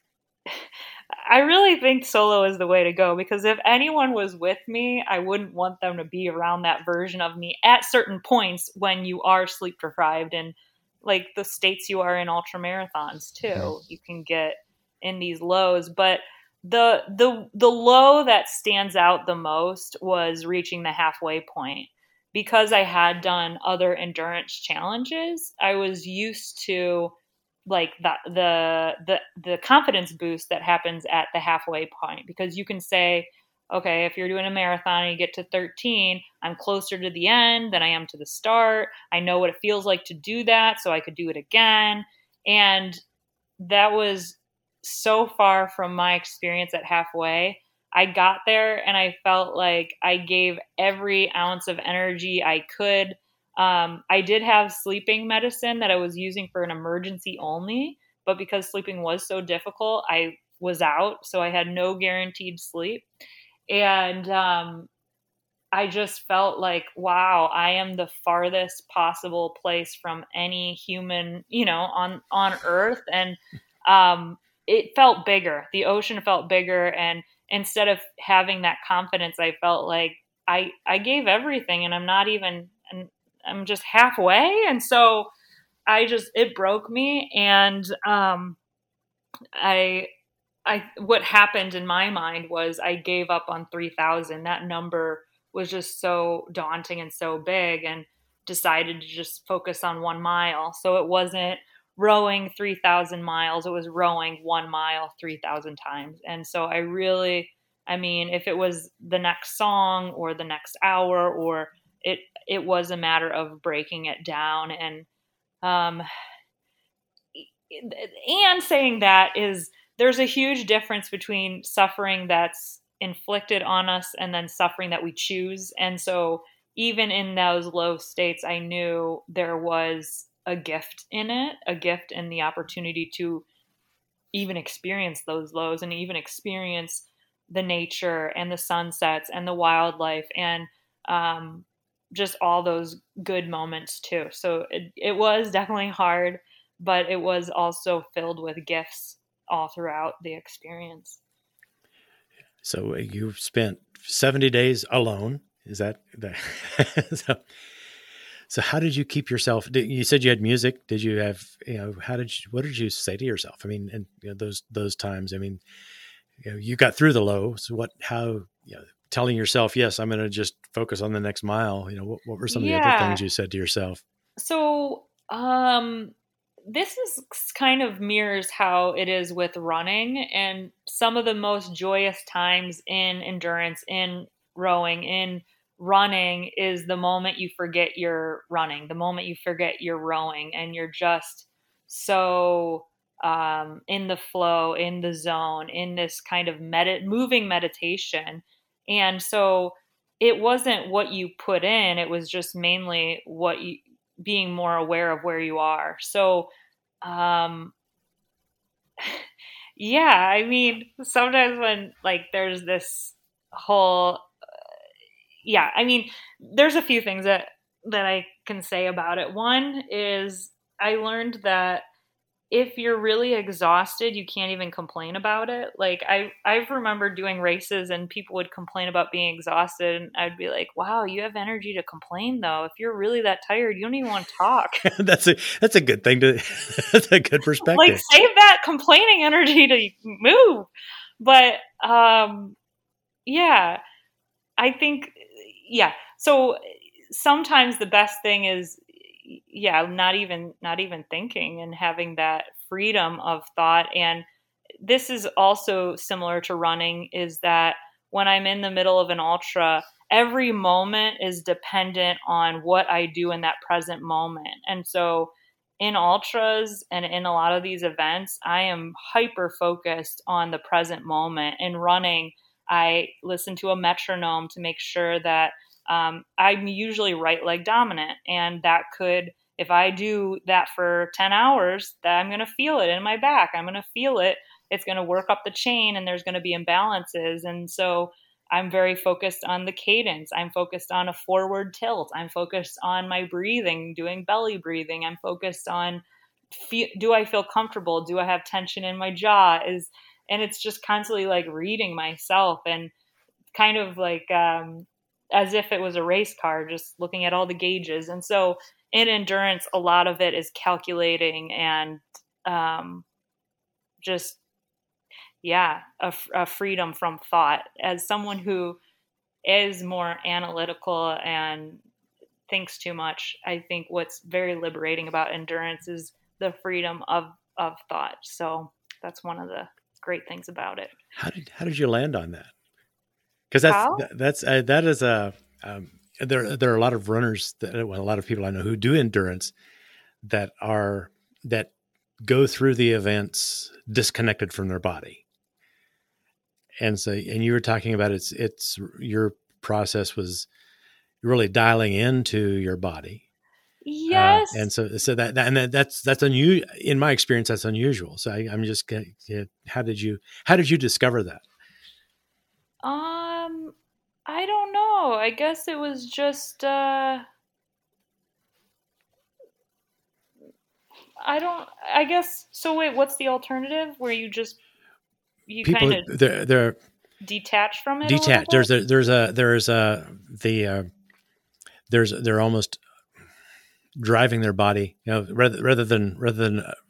I really think solo is the way to go, because if anyone was with me, I wouldn't want them to be around that version of me at certain points when you are sleep deprived, and like the states you are in ultra marathons too. Mm-hmm. You can get in these lows, but the the the low that stands out the most was reaching the halfway point. Because I had done other endurance challenges, I was used to like the, the, the, the confidence boost that happens at the halfway point, because you can say, okay, if you're doing a marathon and you get to thirteen, I'm closer to the end than I am to the start. I know what it feels like to do that, so I could do it again. And that was so far from my experience at halfway. I got there and I felt like I gave every ounce of energy I could. Um, I did have sleeping medicine that I was using for an emergency only, but because sleeping was so difficult, I was out. So I had no guaranteed sleep. And um, I just felt like, wow, I am the farthest possible place from any human, you know, on, on earth. And um, it felt bigger. The ocean felt bigger. And instead of having that confidence, I felt like I, I gave everything, and I'm not even, and I'm just halfway. And so I just, it broke me. And um, I, I, what happened in my mind was I gave up on three thousand. That number was just so daunting and so big, and decided to just focus on one mile. So it wasn't rowing three thousand miles. It was rowing one mile three thousand times. And so I really, I mean, if it was the next song or the next hour, or it, it was a matter of breaking it down. And, um, and saying that is, there's a huge difference between suffering that's inflicted on us and then suffering that we choose. And so even in those low states, I knew there was a gift in it, a gift in the opportunity to even experience those lows, and even experience the nature and the sunsets and the wildlife, and um, just all those good moments too. So it, it was definitely hard, but it was also filled with gifts all throughout the experience. So you spent seventy days alone. Is that, that so, so how did you keep yourself? You said you had music. Did you have, you know, how did you, what did you say to yourself? I mean, and you know, those, those times, I mean, you know, you got through the low. So what, how, you know, telling yourself, yes, I'm going to just focus on the next mile. You know, what, what were some Yeah. of the other things you said to yourself? So, um, this is kind of mirrors how it is with running, and some of the most joyous times in endurance, in rowing, in running is the moment you forget you're running, the moment you forget you're rowing, and you're just so um, in the flow, in the zone, in this kind of med- moving meditation. And so it wasn't what you put in, it was just mainly what you, being more aware of where you are. So, um, yeah, I mean, sometimes when like there's this whole, yeah, I mean, there's a few things that, that I can say about it. One is I learned that if you're really exhausted, you can't even complain about it. Like I, I remember doing races and people would complain about being exhausted, and I'd be like, wow, you have energy to complain though. If you're really that tired, you don't even want to talk. that's a, that's a good thing to, that's a good perspective. Like save that complaining energy to move. But, um, yeah, I think, yeah. So sometimes the best thing is, yeah, not even, not even thinking, and having that freedom of thought. And this is also similar to running, is that when I'm in the middle of an ultra, every moment is dependent on what I do in that present moment. And so in ultras and in a lot of these events, I am hyper focused on the present moment. In running, I listen to a metronome to make sure that um, I'm usually right leg dominant. And that could, if I do that for ten hours, that I'm going to feel it in my back. I'm going to feel it. It's going to work up the chain, and there's going to be imbalances. And so I'm very focused on the cadence. I'm focused on a forward tilt. I'm focused on my breathing, doing belly breathing. I'm focused on, feel, do I feel comfortable? Do I have tension in my jaw? Is, and it's just constantly like reading myself, and kind of like, um, as if it was a race car, just looking at all the gauges. And so in endurance, a lot of it is calculating and, um, just, yeah, a, a freedom from thought. As someone who is more analytical and thinks too much, I think what's very liberating about endurance is the freedom of of thought. So that's one of the great things about it. How did how did you land on that? Because that's How? that's uh, that is a um, there there are a lot of runners that well, a lot of people I know who do endurance that are that go through the events disconnected from their body. And so, and you were talking about it's, it's your process was really dialing into your body. Uh, Yes. and so, so that, that and that, that's, that's unusual in my experience. That's unusual. So I, I'm just, how did you, how did you discover that? Um, I don't know. I guess it was just, uh, I don't, I guess, so wait, what's the alternative where you just, you People, kind of they're, they're detach from it detached. a little There's a, there's a, there's a, the, uh, there's, they're almost driving their body, you know, rather, rather than, rather than, uh,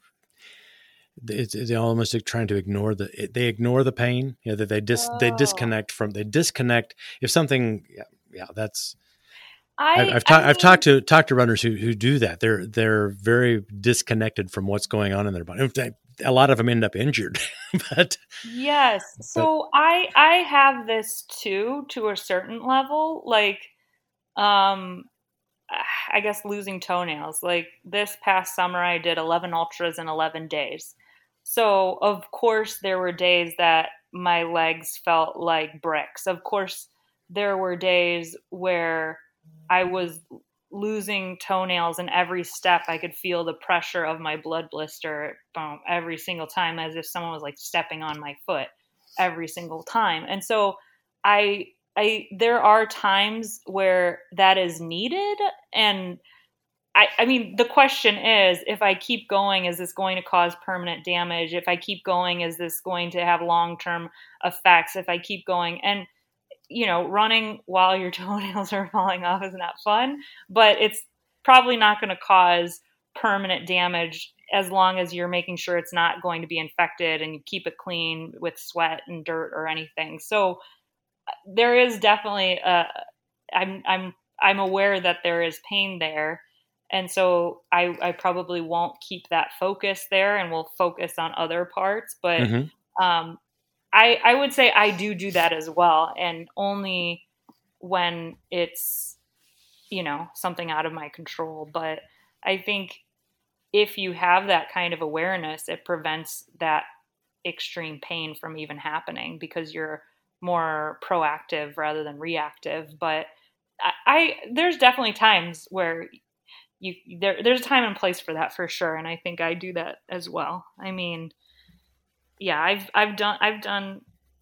it's, it's almost like trying to ignore the, they ignore the pain, you know, that they dis, they Oh, disconnect from, they disconnect. If something, yeah, yeah that's, I've, I, I've, I ta- I've mean, talked to, talked to runners who, who do that. They're, they're very disconnected from what's going on in their body. In fact, a lot of them end up injured, but, yes. but, So I, I have this too, to a certain level, like, um, I guess losing toenails. Like this past summer, I did eleven ultras in eleven days. So, of course, there were days that my legs felt like bricks. Of course, there were days where I was losing toenails, and every step I could feel the pressure of my blood blister um, every single time, as if someone was like stepping on my foot every single time. And so, I I there are times where that is needed, and I, I mean, the question is, if I keep going, is this going to cause permanent damage? If I keep going, is this going to have long-term effects? If I keep going, and you know, running while your toenails are falling off is not fun, but it's probably not going to cause permanent damage as long as you're making sure it's not going to be infected and you keep it clean with sweat and dirt or anything. So there is definitely a, I'm I'm I'm aware that there is pain there, and so I I probably won't keep that focus there, and will focus on other parts. But mm-hmm. um, I I would say I do do that as well, and only when it's, you know, something out of my control. But I think if you have that kind of awareness, it prevents that extreme pain from even happening because you're more proactive rather than reactive. But I, I there's definitely times where you there there's a time and place for that for sure, and I think I do that as well. I mean, yeah, I've I've done I've done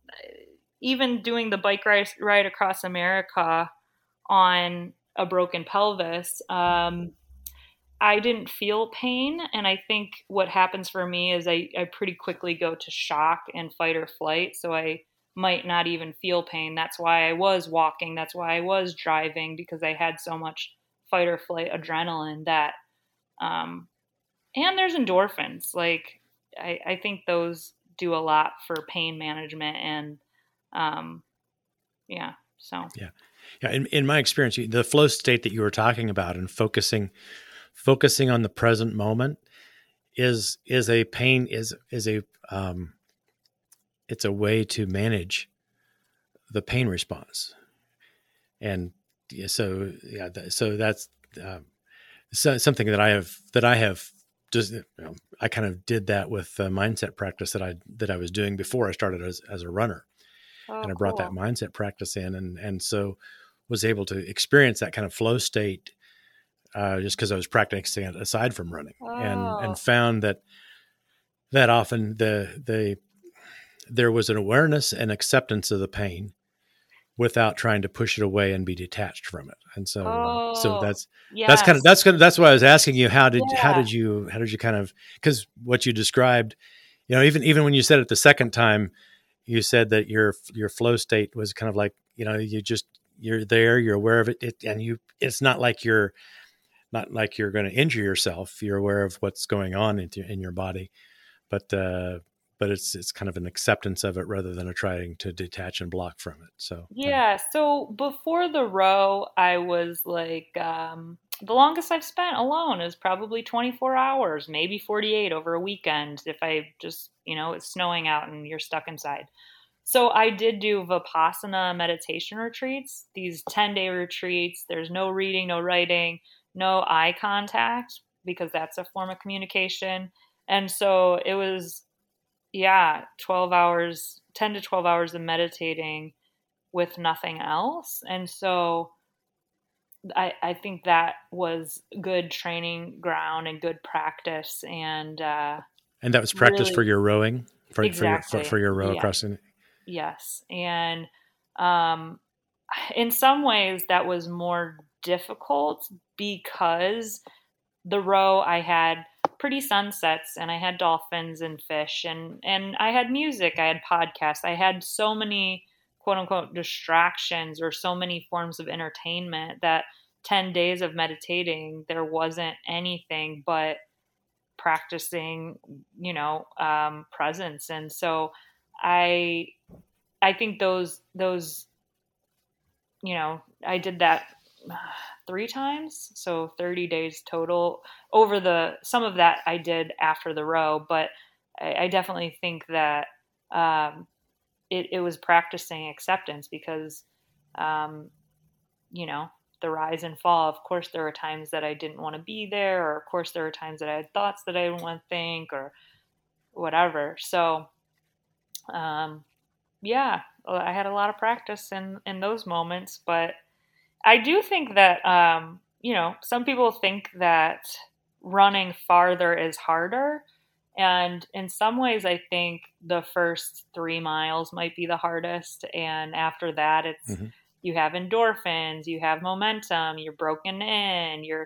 even doing the bike ride, ride across America on a broken pelvis. Um, I didn't feel pain. And I think what happens for me is I, I pretty quickly go to shock and fight or flight. So I might not even feel pain. That's why I was walking. That's why I was driving, because I had so much fight or flight adrenaline that, um, and there's endorphins. Like, I, I think those do a lot for pain management and, um, yeah, so. yeah, yeah. In, in my experience, the flow state that you were talking about and focusing, focusing on the present moment is, is a pain is, is a, um, it's a way to manage the pain response. And yeah, so, yeah, so that's, um, so something that I have, that I have just, you know, I kind of did that with the mindset practice that I, that I was doing before I started as, as a runner. Oh, And I brought that cool. mindset practice in, and, and so was able to experience that kind of flow state, uh, just because I was practicing it aside from running, and, Oh, and found that, that often the, the, there was an awareness and acceptance of the pain without trying to push it away and be detached from it. And so, uh, so oh, that's, that's kind of, yes. that's kind of, that's why I was asking you, how did, how Yeah. did you, how did you kind of, cause what you described, you know, even, even when you said it the second time, you said that your, your flow state was kind of like, you know, you just, you're there, you're aware of it, it and you, it's not like you're not like you're going to injure yourself. You're aware of what's going on in, in your body, but, uh, but it's it's kind of an acceptance of it rather than a trying to detach and block from it. So yeah. Yeah, so before the row, I was like, um, the longest I've spent alone is probably twenty-four hours, maybe forty-eight over a weekend if I just, you know, it's snowing out and you're stuck inside. So I did do Vipassana meditation retreats, these ten-day retreats. There's no reading, no writing, no eye contact because that's a form of communication. And so it was, yeah, twelve hours, ten to twelve hours of meditating with nothing else. And so I, I think that was good training ground and good practice. And uh, And that was practice really, for your rowing, for for your for, exactly. for your row Yeah. across. In- Yes. And um, in some ways, that was more difficult because the row I had pretty sunsets and I had dolphins and fish and, and I had music, I had podcasts, I had so many quote unquote distractions or so many forms of entertainment that ten days of meditating, there wasn't anything but practicing, you know, um, presence. And so I, I think those, those, you know, I did that uh, three times. So thirty days total over the, some of that I did after the row, but I, I definitely think that, um, it, it was practicing acceptance because, um, you know, the rise and fall, of course, there were times that I didn't want to be there, or of course, there were times that I had thoughts that I didn't want to think or whatever. So, um, yeah, I had a lot of practice in, in those moments, but I do think that, um, you know, some people think that running farther is harder. And in some ways, I think the first three miles might be the hardest. And after that, it's, mm-hmm. you have endorphins, you have momentum, you're broken in, you're,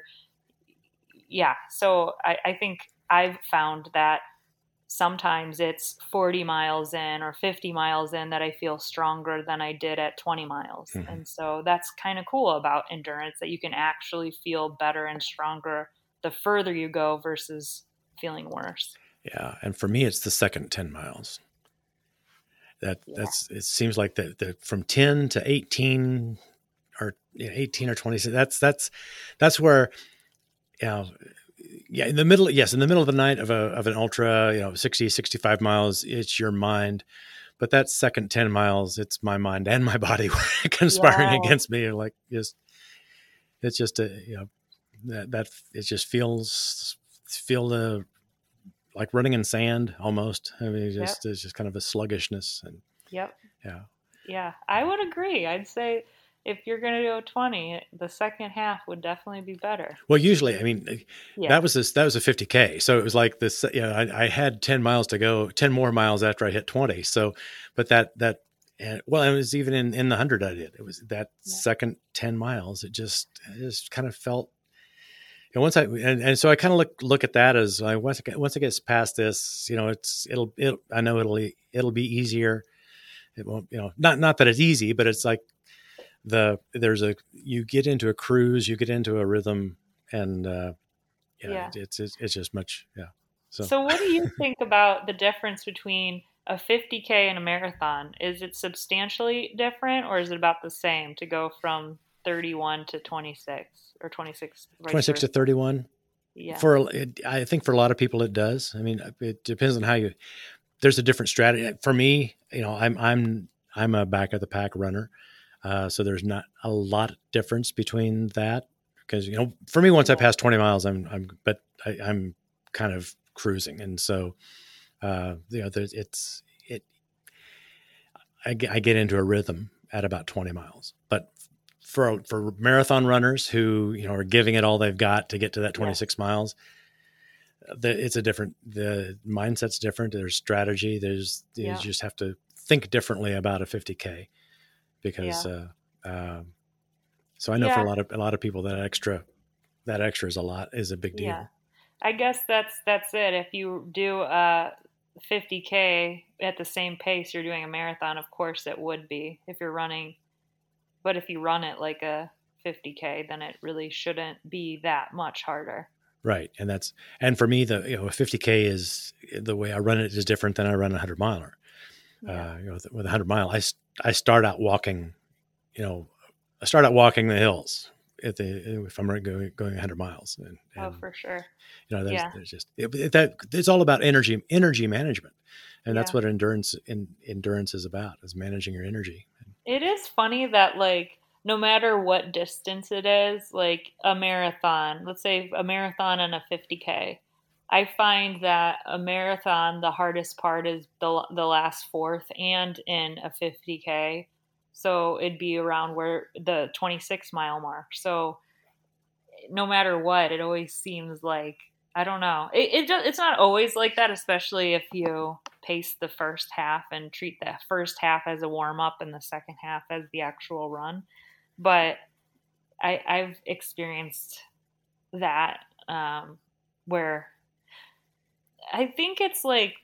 yeah. So I, I think I've found that sometimes it's forty miles in or fifty miles in that I feel stronger than I did at twenty miles. Mm-hmm. And so that's kind of cool about endurance that you can actually feel better and stronger the further you go versus feeling worse. Yeah. And for me, it's the second ten miles. That yeah. that's, it seems like that the, from ten to eighteen or you know, eighteen or twenty, that's, that's, that's where, you know, yeah, in the middle, yes, in the middle of the night of a, of an ultra, you know, sixty, sixty-five miles, it's your mind, but that second ten miles, it's my mind and my body conspiring yeah. against me. Like just, it's just a, you know, that, that it just feels, feel the, like running in sand almost. I mean, it's just, yep. it's just kind of a sluggishness and yep. Yeah. Yeah. I would agree. I'd say if you're going to go twenty, the second half would definitely be better. Well, usually, I mean, yeah. that was this, that was a fifty K. So it was like this, you know, I, I had ten miles to go, ten more miles after I hit twenty. So, but that, that, and well, it was even in, in the hundred I did, it was that yeah. second ten miles. It just, it just kind of felt, and once I, and, and so I kind of look, look at that as I, once it, once it gets past this, you know, it's, it'll, it, I know it'll, it'll be easier. It won't, you know, not, not that it's easy, but it's like, the there's a you get into a cruise, you get into a rhythm, and uh yeah, yeah. It, it's, it's it's just much yeah so so what do you think about the difference between a fifty K and a marathon? Is it substantially different, or is it about the same to go from thirty-one to twenty-six or twenty-six twenty-six to thirty-one? Yeah, for it, I think for a lot of people it does. I mean, it depends on how you, there's a different strategy. For me, you know, I'm I'm I'm a back of the pack runner. Uh, so there's not a lot of difference between that because, you know, for me, once I pass twenty miles, I'm, I'm, but I, I'm kind of cruising. And so, uh, you know, there's, it's, it, I get, I get into a rhythm at about twenty miles, but for, for marathon runners who, you know, are giving it all they've got to get to that twenty-six yeah. miles, the, it's a different, the mindset's different. There's strategy. There's, yeah. you just have to think differently about a fifty K. Because, yeah. uh, um, so I know yeah. for a lot of, a lot of people that extra, that extra is a lot, is a big deal. Yeah. I guess that's, that's it. If you do a fifty K at the same pace you're doing a marathon, of course it would be if you're running, but if you run it like a fifty K, then it really shouldn't be that much harder. Right. And that's, and for me, the, you know, a fifty K is the way I run it is different than I run a hundred miler. Yeah. Uh, you know, with, with a hundred mile, I, I start out walking, you know, I start out walking the hills at the, if I'm going, going a hundred miles. And, and, Oh, for sure. you know, there's, Yeah. there's just, it, it, that it's all about energy, energy management. And that's Yeah. what endurance in, endurance is about, is managing your energy. It is funny that, like, no matter what distance it is, like a marathon, let's say a marathon and a fifty K, I find that a marathon, the hardest part is the, the last fourth, and in a fifty K. So it'd be around where the twenty-six mile mark. So no matter what, it always seems like, I don't know. It, it just, it's not always like that, especially if you pace the first half and treat the first half as a warm up and the second half as the actual run. But I, I've experienced that um, where I think it's like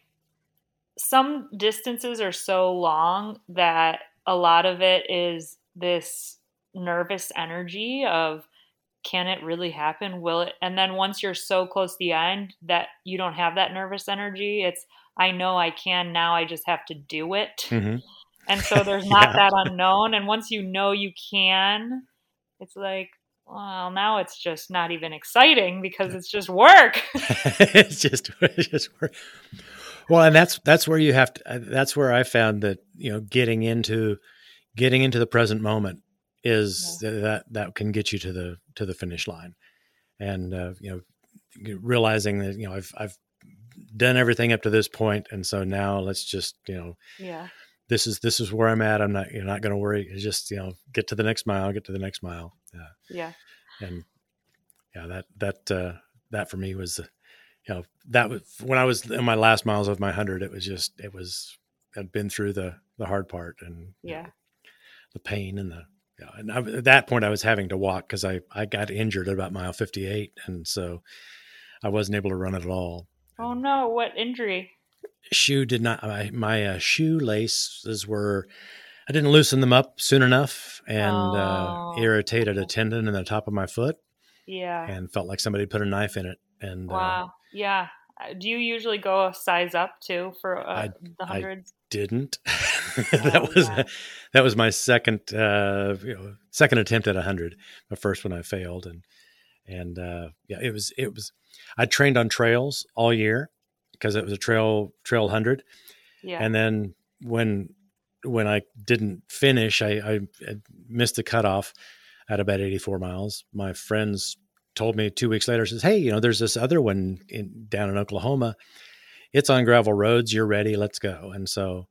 some distances are so long that a lot of it is this nervous energy of, can it really happen? Will it? And then once you're so close to the end that you don't have that nervous energy, it's, I know I can now, I just have to do it. Mm-hmm. And so there's not Yeah. that unknown. And once you know you can, it's like, well, now it's just not even exciting because it's just work. it's just, it's just work. Well, and that's, that's where you have to, that's where I found that, you know, getting into, getting into the present moment is yeah. that, that can get you to the, to the finish line. And, uh, you know, realizing that, you know, I've, I've done everything up to this point. And so now let's just, you know, yeah, this is, this is where I'm at. I'm not, you're not going to worry. It's just, you know, get to the next mile, get to the next mile. Uh, yeah. And yeah, that, that, uh, that for me was, uh, you know, that was when I was in my last miles of my hundred, it was just, it was, I'd been through the, the hard part and yeah, you know, the pain and the, you know, and I, at that point I was having to walk cause I, I got injured at about mile fifty-eight. And so I wasn't able to run it at all. Oh no. What injury? Shoe did not, my, my uh, shoelaces were, I didn't loosen them up soon enough and oh, uh, irritated a tendon in the top of my foot. Yeah. And felt like somebody put a knife in it. And wow. Uh, yeah. Do you usually go a size up too for uh, I, the hundreds? I didn't. that oh, was yeah. that was my second uh, you know, second attempt at a hundred. The first one I failed, and and uh, yeah, it was it was. I trained on trails all year because it was a trail trail hundred. Yeah. And then when when I didn't finish, I, I, I missed the cutoff at about eighty-four miles. My friends told me two weeks later, says, "Hey, you know, there's this other one in, down in Oklahoma. It's on gravel roads. You're ready. Let's go." And so,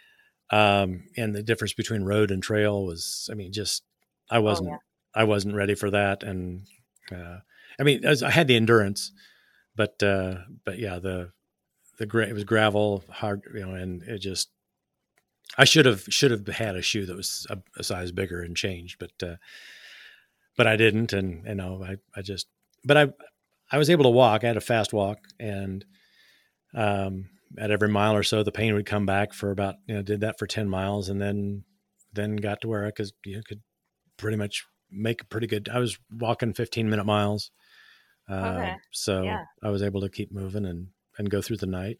um, and the difference between road and trail was, I mean, just, I wasn't, oh, yeah. I wasn't ready for that. And, uh, I mean, I had the endurance, but, uh, but yeah, the, the, gra- it was gravel hard, you know, and it just, I should have, should have had a shoe that was a, a size bigger and changed, but, uh, but I didn't. And, you know, I, I just, but I, I was able to walk. I had a fast walk, and, um, at every mile or so, the pain would come back for about, you know, did that for ten miles, and then, then got to where I could, you know, could pretty much make a pretty good, I was walking fifteen minute miles. Uh, okay. So yeah. I was able to keep moving and, and go through the night.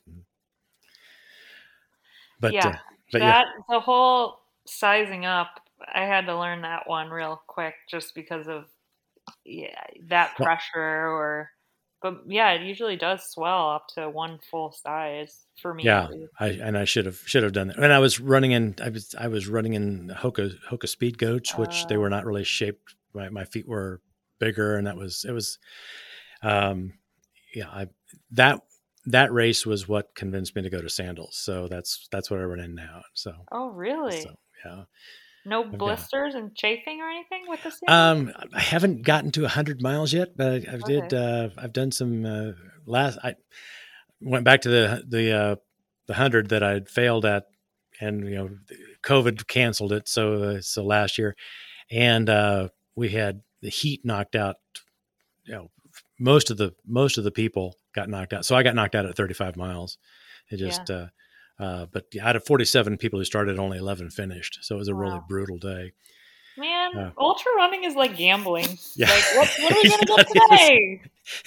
But, yeah, uh, but that, yeah, the whole sizing up, I had to learn that one real quick just because of yeah, that pressure or, but yeah, it usually does swell up to one full size for me. Yeah. I, and I should have, should have done that. And I was running in, I was, I was running in Hoka, Hoka Speed Goats, which uh, they were not really shaped. My, my feet were bigger, and that was, it was, um, yeah, I, that, that race was what convinced me to go to sandals. So that's, that's what I run in now. So, oh, really? So, yeah. No blisters yeah. and chafing or anything with the sandals? Um, I haven't gotten to a hundred miles yet, but I, I okay. did. Uh, I've done some. Uh, last I went back to the the uh, the hundred that I had failed at, and you know, COVID canceled it. So uh, so last year, and uh, we had the heat knocked out. You know, most of the most of the people got knocked out. So I got knocked out at thirty-five miles. It just. Yeah. Uh, Uh, but out of forty-seven people who started, only eleven finished. So it was a wow. really brutal day. Man, Uh, ultra running is like gambling. yeah. Like, what, what are we going to get today?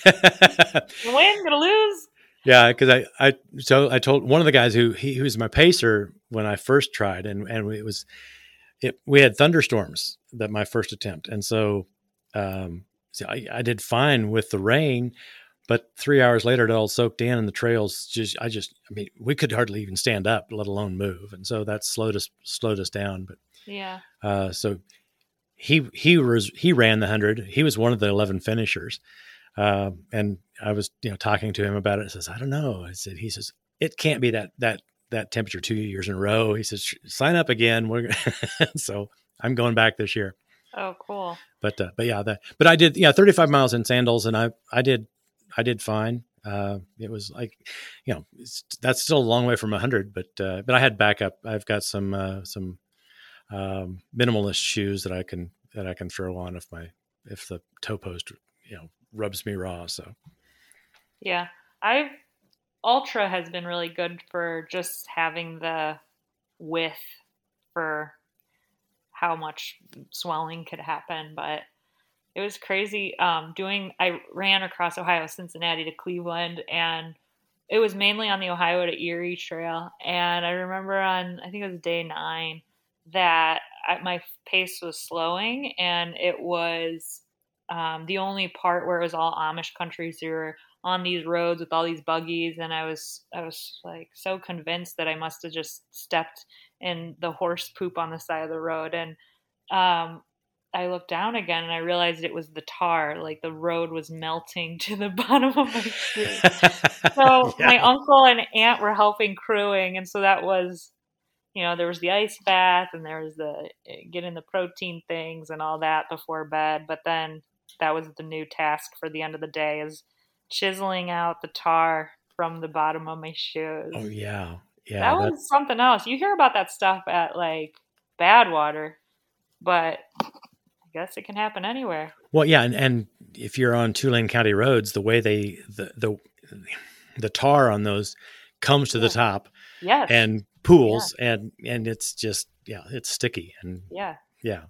Gonna win? Gonna lose? Yeah, because I, I, so I told one of the guys who he, he was my pacer when I first tried, and and it was, it, we had thunderstorms that my first attempt, and so, um, so I, I did fine with the rain, but three hours later it all soaked in, and the trails just, I just, I mean, we could hardly even stand up, let alone move, and so that slowed us slowed us down. But Yeah. uh, so he he was he ran the hundred. He was one of the eleven finishers. Uh, and I was, you know, talking to him about it. I says, I don't know. I said, he says, it can't be that, that, that temperature two years in a row. He says, sign up again. We're so I'm going back this year. Oh, cool. But, uh, but yeah, that, but I did, yeah, thirty-five miles in sandals, and I, I did, I did fine. Uh, it was like, you know, it's, that's still a long way from a hundred, but, uh, but I had backup. I've got some, uh, some, um, minimalist shoes that I can, that I can throw on if my, if the toe post, you know, rubs me raw. So Yeah. I've ultra has been really good for just having the width for how much swelling could happen, but it was crazy. Um, doing, I ran across Ohio, Cincinnati to Cleveland, and it was mainly on the Ohio to Erie trail. And I remember on, I think it was day nine, that I, my pace was slowing, and it was um, the only part where it was all Amish country. So you were on these roads with all these buggies, and I was I was like so convinced that I must have just stepped in the horse poop on the side of the road. And um, I looked down again, and I realized it was the tar. Like the road was melting to the bottom of my shoe. So yeah. my uncle and aunt were helping crewing, and so that was, you know, there was the ice bath, and there was the getting the protein things and all that before bed. But then that was the new task for the end of the day, is chiseling out the tar from the bottom of my shoes. Oh yeah. Yeah. That was something else. You hear about that stuff at like Badwater, but I guess it can happen anywhere. Well, yeah. And, and if you're on two lane county roads, the way they, the, the, the tar on those comes to Yeah. the top Yes. and pools, yeah. and, and it's just, yeah, it's sticky. And yeah. Yeah.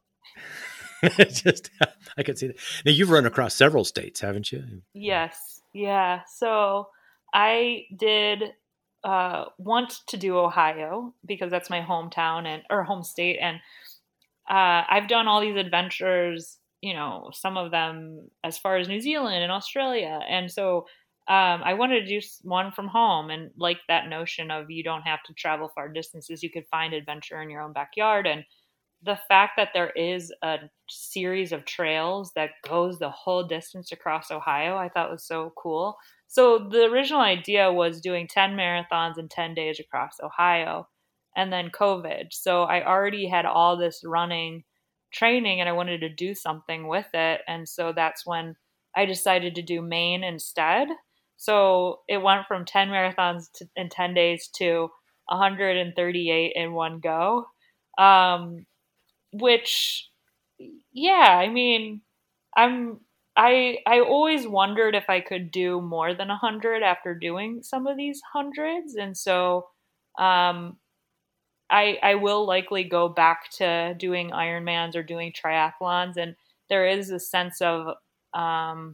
It's just, I could see that. Now you've run across several states, haven't you? Yes. Yeah. So I did uh, want to do Ohio because that's my hometown and or home state, and uh, I've done all these adventures. You know, some of them as far as New Zealand and Australia, and so um, I wanted to do one from home, and like that notion of you don't have to travel far distances; you could find adventure in your own backyard. And the fact that there is a series of trails that goes the whole distance across Ohio, I thought was so cool. So the original idea was doing ten marathons in ten days across Ohio, and then COVID. So I already had all this running training, and I wanted to do something with it. And so that's when I decided to do Maine instead. So it went from ten marathons to, in ten days to one hundred thirty-eight in one go. Um, Which, yeah, I mean, I'm, I, I always wondered if I could do more than a hundred after doing some of these hundreds. And so, um, I, I will likely go back to doing Ironmans or doing triathlons. And there is a sense of, um,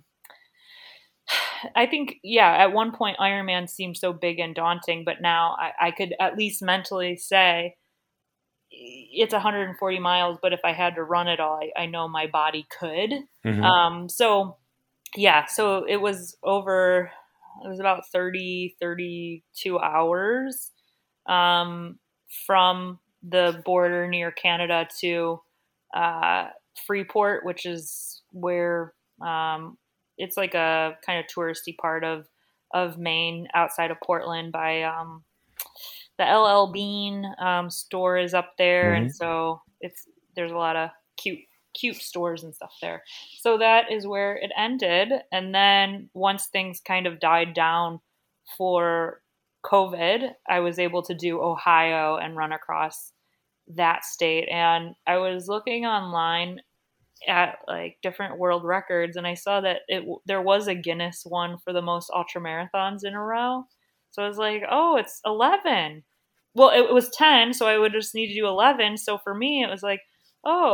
I think, yeah, at one point Ironman seemed so big and daunting, but now I, I could at least mentally say, it's one hundred forty miles, but if I had to run it all, I, I know my body could. Mm-hmm. Um, so yeah, so it was over, it was about thirty, thirty-two hours, um, from the border near Canada to, uh, Freeport, which is where, um, it's like a kind of touristy part of, of Maine outside of Portland by, um, the L L Bean um, store is up there, mm-hmm. and so it's there's a lot of cute cute stores and stuff there. So that is where it ended. And then once things kind of died down for COVID, I was able to do Ohio and run across that state. And I was looking online at like different world records, and I saw that it there was a Guinness one for the most ultra marathons in a row. So I was like, oh, it's eleven. Well, it was ten, so I would just need to do eleven. So for me, it was like, oh,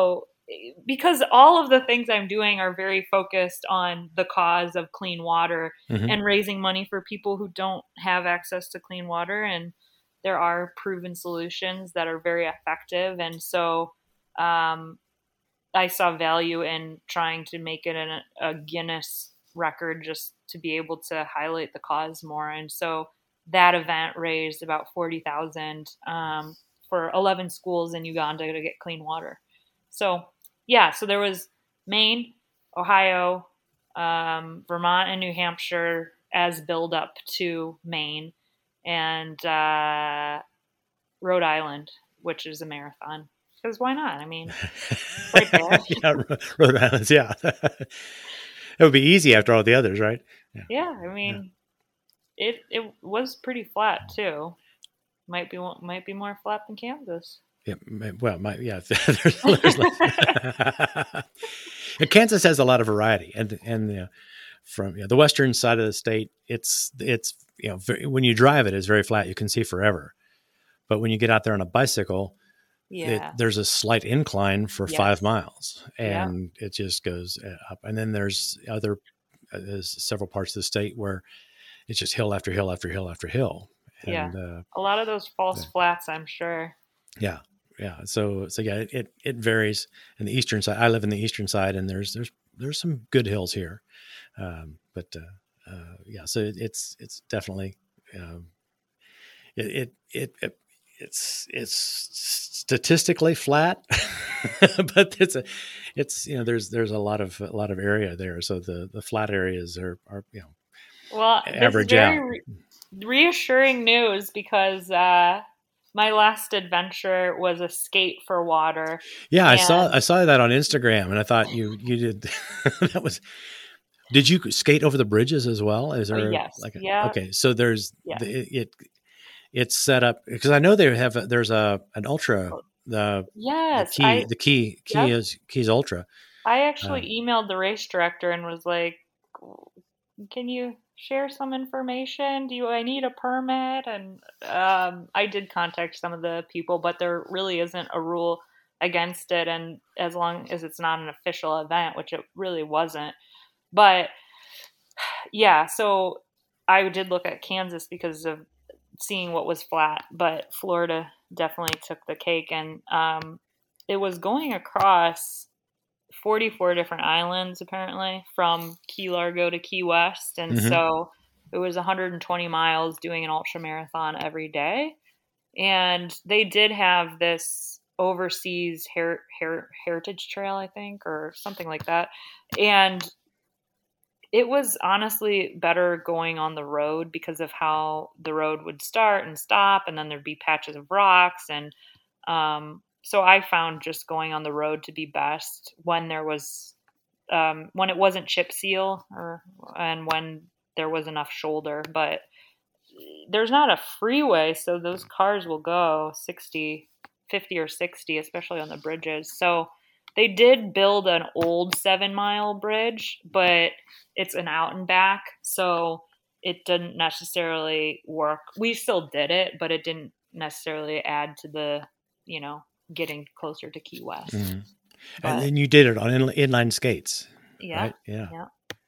because all of the things I'm doing are very focused on the cause of clean water Mm-hmm. and raising money for people who don't have access to clean water. And there are proven solutions that are very effective. And so um, I saw value in trying to make it an, a Guinness record just to be able to highlight the cause more. And so that event raised about forty thousand um, for eleven schools in Uganda to get clean water. So yeah, so there was Maine, Ohio, um, Vermont, and New Hampshire as build up to Maine, and uh, Rhode Island, which is a marathon. Because why not? I mean, right there. Yeah, Rhode Island. Yeah, it would be easy after all the others, right? Yeah, yeah I mean, yeah. it it was pretty flat too. Might be might be more flat than Kansas. Yeah, well, my, yeah. There's, there's like, Kansas has a lot of variety, and and uh, from you know, the western side of the state, it's it's you know very, when you drive it, it's very flat. You can see forever, but when you get out there on a bicycle, yeah, it, there's a slight incline for yes. five miles, and yeah. it just goes up. And then there's other uh, there's several parts of the state where it's just hill after hill after hill after hill. And, yeah, uh, a lot of those false uh, flats, I'm sure. Yeah. Yeah. So, so yeah, it, it varies in the eastern side. I live in the eastern side, and there's, there's, there's some good hills here. Um, but, uh, uh, yeah, so it, it's, it's definitely, um, it, it, it, it, it's, it's statistically flat, but it's a, it's, you know, there's, there's a lot of, a lot of area there. So the, the flat areas are, are, you know, well, average this is very out. Re- reassuring news because, uh, my last adventure was a skate for water. Yeah, I saw I saw that on Instagram, and I thought you you did that was. Did you skate over the bridges as well? Is there uh, yes, like a, yeah, okay? So there's yeah. the, it it's set up because I know they have a, there's a an ultra the yes the key I, the key key yep. is keys ultra. I actually Um, emailed the race director and was like, can you share some information? Do you, I need a permit? And um, I did contact some of the people, but there really isn't a rule against it. And as long as it's not an official event, which it really wasn't. But yeah, so I did look at Kansas because of seeing what was flat, but Florida definitely took the cake. And um, it was going across forty-four different islands apparently from Key Largo to Key West, and mm-hmm. so it was one hundred twenty miles doing an ultra marathon every day. And they did have this overseas her- her- heritage trail, I think, or something like that, and it was honestly better going on the road because of how the road would start and stop, and then there'd be patches of rocks. And um so I found just going on the road to be best when there was, um, when it wasn't chip seal or, and when there was enough shoulder, but there's not a freeway. So those cars will go sixty, fifty or sixty, especially on the bridges. So they did build an old seven mile bridge, but it's an out and back. So it didn't necessarily work. We still did it, but it didn't necessarily add to the, you know, getting closer to Key West. Mm-hmm. But, and then you did it on in, inline skates. Yeah. Right? Yeah. Yeah.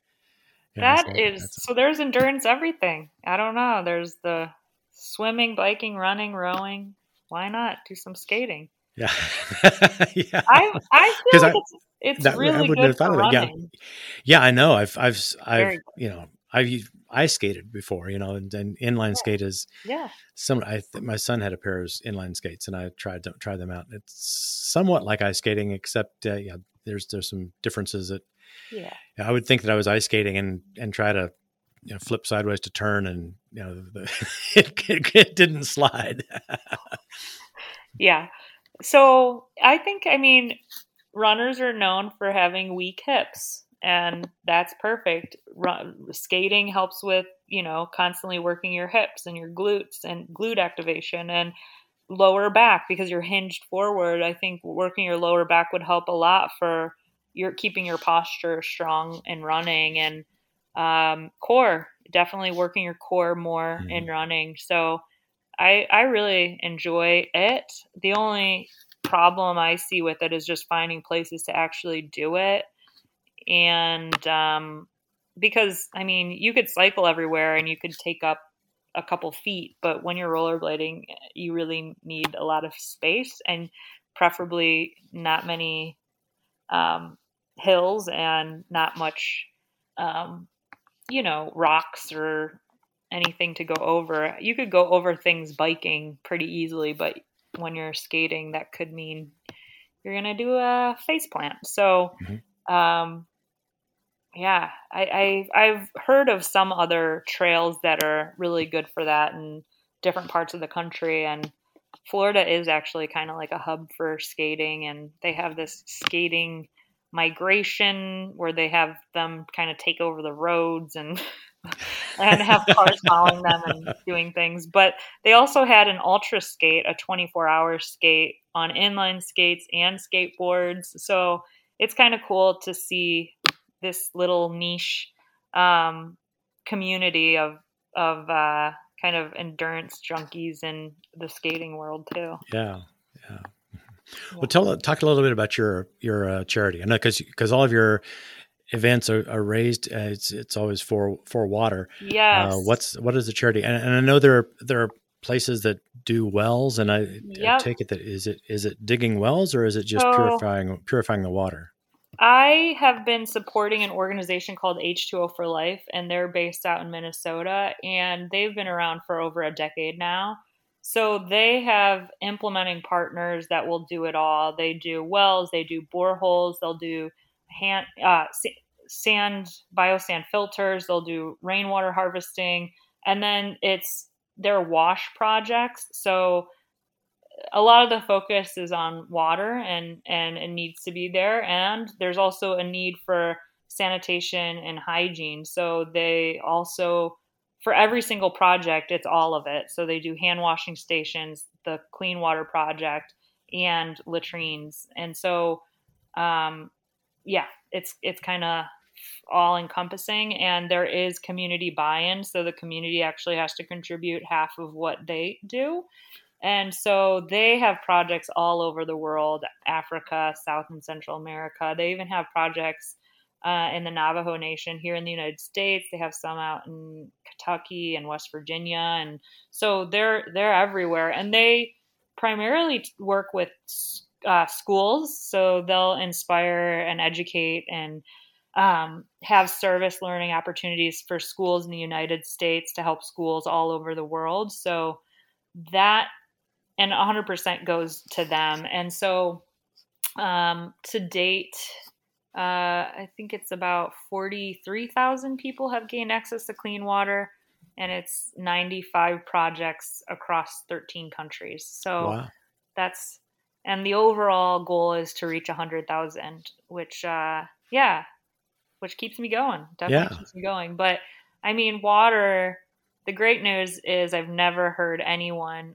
yeah That so is, so there's endurance everything. I don't know. There's the swimming, biking, running, rowing. Why not do some skating? Yeah. yeah. I I feel like I, it's it's that, really good for running. Yeah. yeah, I know. I've I've I've Very you know I've ice skated before, you know, and, and inline yeah. skate is yeah. Some I my son had a pair of inline skates, and I tried to try them out. It's somewhat like ice skating, except uh, yeah, there's there's some differences that yeah I would think that I was ice skating and and try to you know flip sideways to turn, and you know the, it, it, it didn't slide. yeah. So I think I mean runners are known for having weak hips. And that's perfect. Run, skating helps with, you know, constantly working your hips and your glutes and glute activation and lower back because you're hinged forward. I think working your lower back would help a lot for your keeping your posture strong and running, and um, core, definitely working your core more mm-hmm. in running. So I I really enjoy it. The only problem I see with it is just finding places to actually do it. And um, because, I mean, you could cycle everywhere and you could take up a couple feet, but when you're rollerblading, you really need a lot of space and preferably not many um, hills and not much, um, you know, rocks or anything to go over. You could go over things biking pretty easily, but when you're skating, that could mean you're going to do a face plant. So, Mm-hmm. um, yeah, I, I, I've heard of some other trails that are really good for that in different parts of the country. And Florida is actually kind of like a hub for skating. And they have this skating migration where they have them kind of take over the roads and and have cars following them and doing things. But they also had an ultra skate, a twenty-four hour skate on inline skates and skateboards. So it's kind of cool to see this little niche um, community of of uh, kind of endurance junkies in the skating world too. Yeah, yeah. Well, tell talk a little bit about your your uh, charity. I know because because all of your events are, are raised. Uh, it's it's always for for water. Yes. Uh, what's what is the charity? And, and I know there are, there are places that do wells, and I, Yep. I take it that is it is it digging wells or is it just So, purifying purifying the water? I have been supporting an organization called H two O for Life, and they're based out in Minnesota, and they've been around for over a decade now. So they have implementing partners that will do it all. They do wells, they do boreholes, they'll do hand, uh, sand, biosand filters, they'll do rainwater harvesting, and then it's their wash projects. So a lot of the focus is on water and, and it needs to be there. And there's also a need for sanitation and hygiene. So they also, for every single project, it's all of it. So they do hand washing stations, the Clean Water Project, and latrines. And so, um, yeah, it's, it's kind of all encompassing, and there is community buy-in. So the community actually has to contribute half of what they do. And so they have projects all over the world, Africa, South and Central America. They even have projects uh, in the Navajo Nation here in the United States. They have some out in Kentucky and West Virginia. And so they're they're everywhere. And they primarily work with uh, schools. So they'll inspire and educate and um, have service learning opportunities for schools in the United States to help schools all over the world. So that and one hundred percent goes to them. And so um, to date, uh, I think it's about forty-three thousand people have gained access to clean water, and it's ninety-five projects across thirteen countries. So wow. that's, and the overall goal is to reach one hundred thousand, which, uh, yeah, which keeps me going. Definitely Yeah. keeps me going. But I mean, water, the great news is I've never heard anyone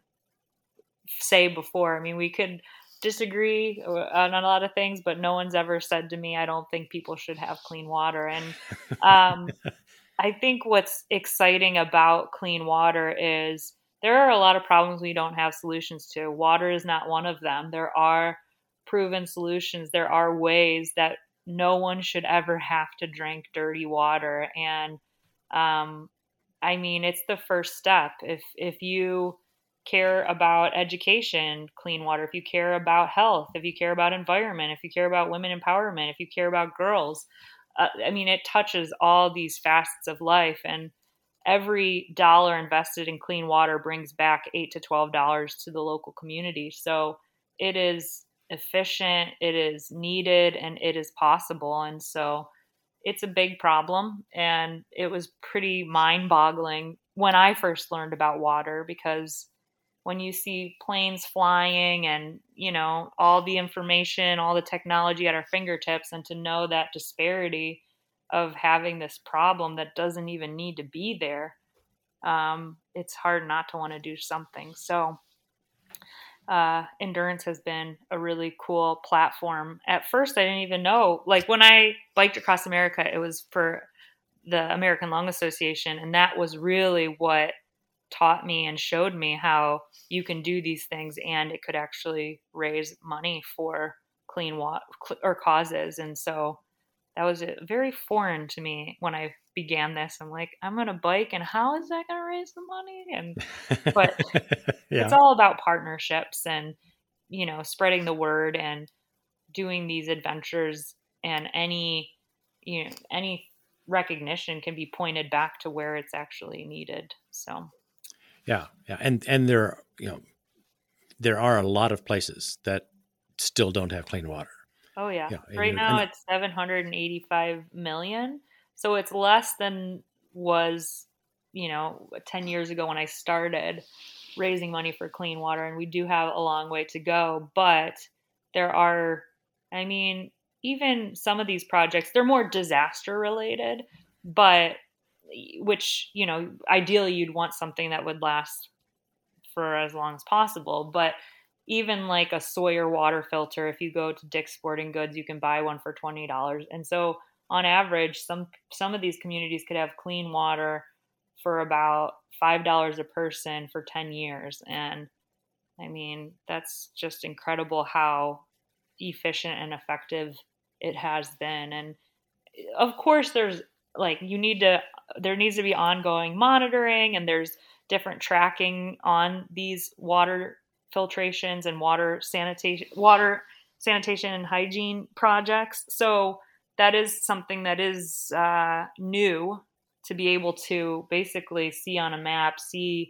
say before. I mean, we could disagree on a lot of things, but no one's ever said to me, I don't think people should have clean water. And um, I think what's exciting about clean water is there are a lot of problems we don't have solutions to. Water is not one of them. There are proven solutions. There are ways that no one should ever have to drink dirty water. And um, I mean, it's the first step. If if you care about education, clean water, if you care about health, if you care about environment, if you care about women empowerment, if you care about girls, uh, I mean, it touches all these facets of life. And every dollar invested in clean water brings back eight to twelve dollars to the local community. So it is efficient, it is needed, and it is possible. And so it's a big problem. And it was pretty mind-boggling when I first learned about water, because when you see planes flying and, you know, all the information, all the technology at our fingertips, and to know that disparity of having this problem that doesn't even need to be there, um, it's hard not to want to do something. So uh, Endurance has been a really cool platform. At first, I didn't even know. Like when I biked across America, it was for the American Lung Association, and that was really what taught me and showed me how you can do these things and it could actually raise money for clean water or causes. And so that was very foreign to me when I began this. I'm like, I'm going to bike, and how is that going to raise the money? And, but yeah. It's all about partnerships and, you know, spreading the word and doing these adventures, and any, you know, any recognition can be pointed back to where it's actually needed. So. Yeah. Yeah. And, and there, you know, there are a lot of places that still don't have clean water. Oh yeah. yeah right now it's seven hundred eighty-five million. So it's less than was, you know, ten years ago when I started raising money for clean water. And we do have a long way to go, but there are, I mean, even some of these projects, they're more disaster related, but which, you know, ideally you'd want something that would last for as long as possible. But even like a Sawyer water filter, if you go to Dick's Sporting Goods, you can buy one for twenty dollars. And so on average, some some of these communities could have clean water for about five dollars a person for ten years. And I mean, that's just incredible how efficient and effective it has been. And of course, there's like, you need to, there needs to be ongoing monitoring, and there's different tracking on these water filtrations and water sanitation, water sanitation and hygiene projects. So that is something that is uh, new, to be able to basically see on a map, see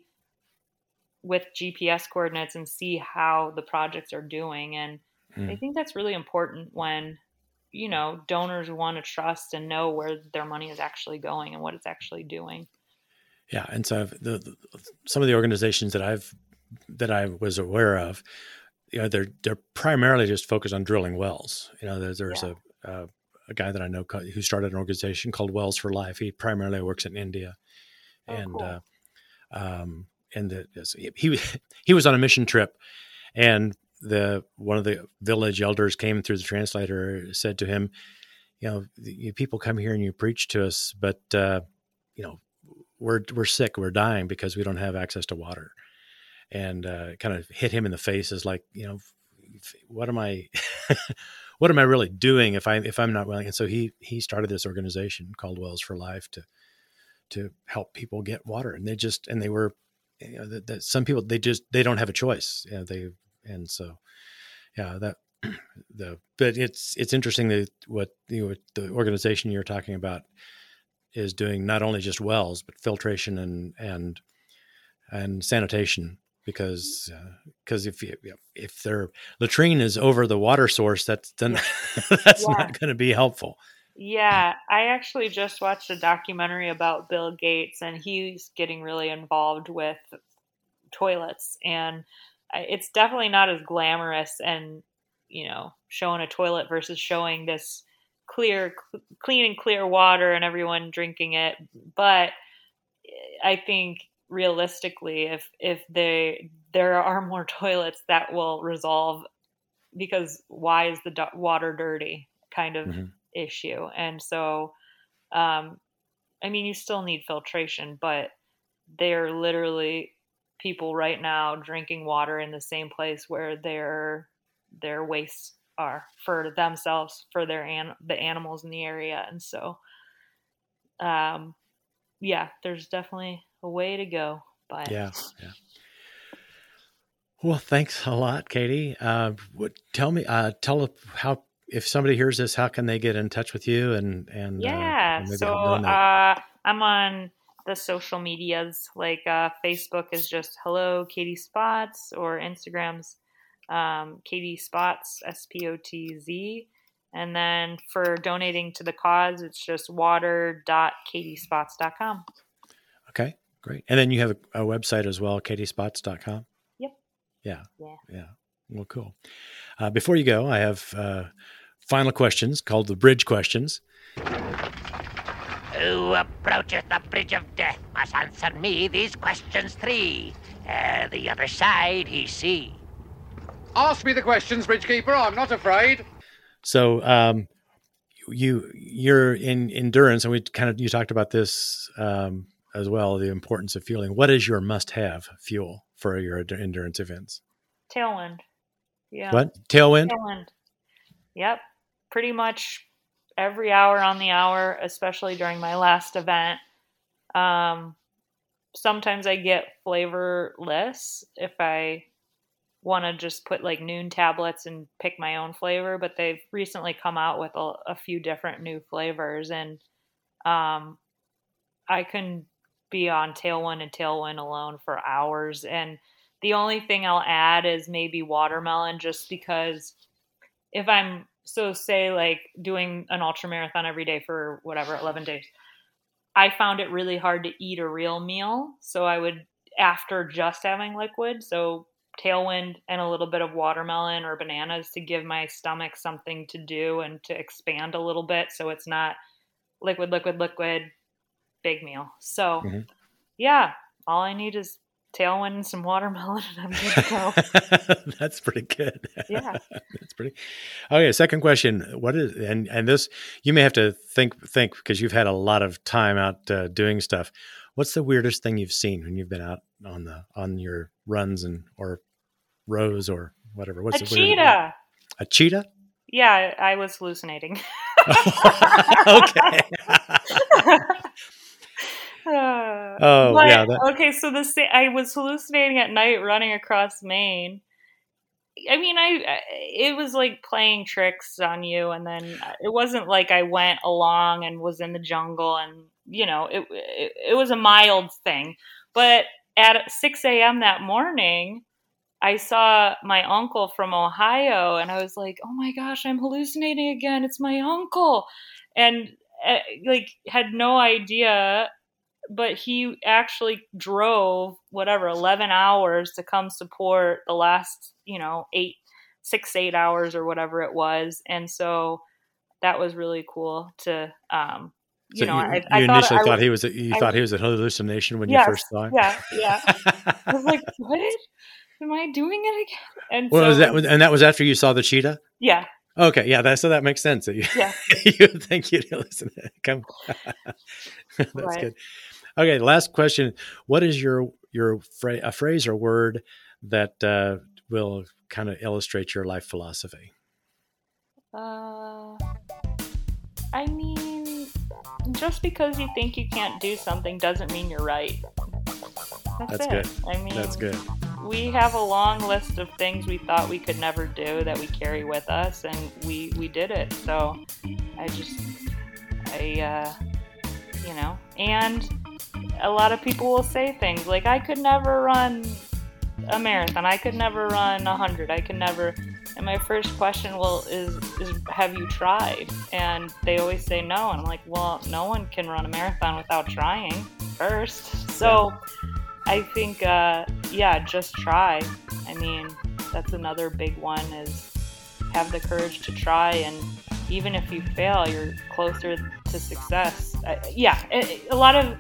with G P S coordinates, and see how the projects are doing. And mm. I think that's really important when, you know, donors want to trust and know where their money is actually going and what it's actually doing. Yeah. And so the, the some of the organizations that I've that I was aware of, you know, they're they're primarily just focused on drilling wells. You know, there's, there's yeah. a, a a guy that I know who started an organization called Wells for Life. He primarily works in India, oh, and cool. uh, um, and the, he he was on a mission trip, and the one of the village elders came through the translator, said to him, you know, you people come here and you preach to us, but uh, you know, we're we're sick, we're dying because we don't have access to water. And uh, kind of hit him in the face as like, you know, what am I, what am I really doing if I if I'm not willing? And so he he started this organization called Wells for Life to to help people get water. And they just and they were, you know, that, that some people they just they don't have a choice. You know, they and so yeah that the but it's it's interesting that what you know, the organization you're talking about is doing, not only just wells but filtration and and and sanitation. Because because uh, if you, if their latrine is over the water source, that's then that's yeah. not going to be helpful. Yeah, I actually just watched a documentary about Bill Gates, and he's getting really involved with toilets, and it's definitely not as glamorous and, you know, showing a toilet versus showing this clear, cl- clean and clear water and everyone drinking it. But I think realistically, if if they there are more toilets, that will resolve, because why is the do- water dirty kind of mm-hmm. issue. And so um I mean, you still need filtration, but they're literally people right now drinking water in the same place where their their wastes are for themselves, for their an- the animals in the area. And so um yeah, there's definitely a way to go. But yeah, yeah. Well, thanks a lot, Katie. Uh, what, tell me, uh, tell how if somebody hears this, how can they get in touch with you? And and yeah, uh, so uh, I'm on the social medias. Like uh, Facebook is just Hello Katie Spotz, or Instagram's um, Katie Spotz, S P O T Z. And then for donating to the cause, it's just water dot katie spotz dot com. Okay, great. And then you have a, a website as well, katie spotz dot com. Yep. Yeah. Yeah. Yeah. Well, cool. Uh, before you go, I have uh, final questions called the bridge questions. Who approacheth the bridge of death must answer me these questions three. Uh, the other side he see. Ask me the questions, Bridgekeeper. I'm not afraid. So, um, you you're in endurance, and we kind of you talked about this um, as well, the importance of fueling. What is your must-have fuel for your endurance events? Tailwind. Yeah. What? Tailwind? Tailwind. Yep. Pretty much every hour on the hour, especially during my last event. Um, sometimes I get flavorless if I want to just put like Noon tablets and pick my own flavor, but they've recently come out with a, a few different new flavors, and um, I can be on Tailwind and Tailwind alone for hours. And the only thing I'll add is maybe watermelon, just because if I'm, so say like doing an ultra marathon every day for whatever, eleven days, I found it really hard to eat a real meal. So I would, after just having liquid, so Tailwind and a little bit of watermelon or bananas to give my stomach something to do and to expand a little bit. So it's not liquid, liquid, liquid, big meal. So mm-hmm. yeah, all I need is Tailwind and some watermelon and I'm good to go. That's pretty good. Yeah. That's pretty. Okay. Second question. What is, and, and this, you may have to think, think because you've had a lot of time out uh, doing stuff. What's the weirdest thing you've seen when you've been out on the, on your runs and, or rows or whatever? What's a the cheetah. Weird, a cheetah? Yeah. I was hallucinating. Okay. Uh, oh but, yeah. That... Okay, so the I was hallucinating at night running across Maine. I mean, I it was like playing tricks on you, and then it wasn't like I went along and was in the jungle, and you know, it it, it was a mild thing. But at six a.m. that morning, I saw my uncle from Ohio, and I was like, "Oh my gosh, I'm hallucinating again! It's my uncle," and uh, like had no idea. But he actually drove whatever, eleven hours to come support the last, you know, eight, six, eight hours or whatever it was. And so that was really cool to, um, you so know, you, I, you I initially thought, thought I was, he was, a, you I, thought he was a hallucination when yes, you first saw him? Yeah. Yeah. I was like, what? Am I doing it again? And well, so, was that, and that was after you saw the cheetah? Yeah. Okay, yeah, that so that makes sense. You, yeah, you think you'd listen. Come, that's right. Good. Okay, last question: what is your your fra- a phrase or word that uh, will kind of illustrate your life philosophy? Uh, I mean, just because you think you can't do something doesn't mean you're right. That's, that's it. good. I mean, that's good. We have a long list of things we thought we could never do that we carry with us, and we, we did it. So I just, I, uh, you know, and a lot of people will say things like, I could never run a marathon. I could never run a hundred. I could never. And my first question will is, is, have you tried? And they always say no. And I'm like, well, no one can run a marathon without trying first. So I think, uh, yeah, just try. I mean, that's another big one is have the courage to try. And even if you fail, you're closer to success. Uh, yeah, it, a lot of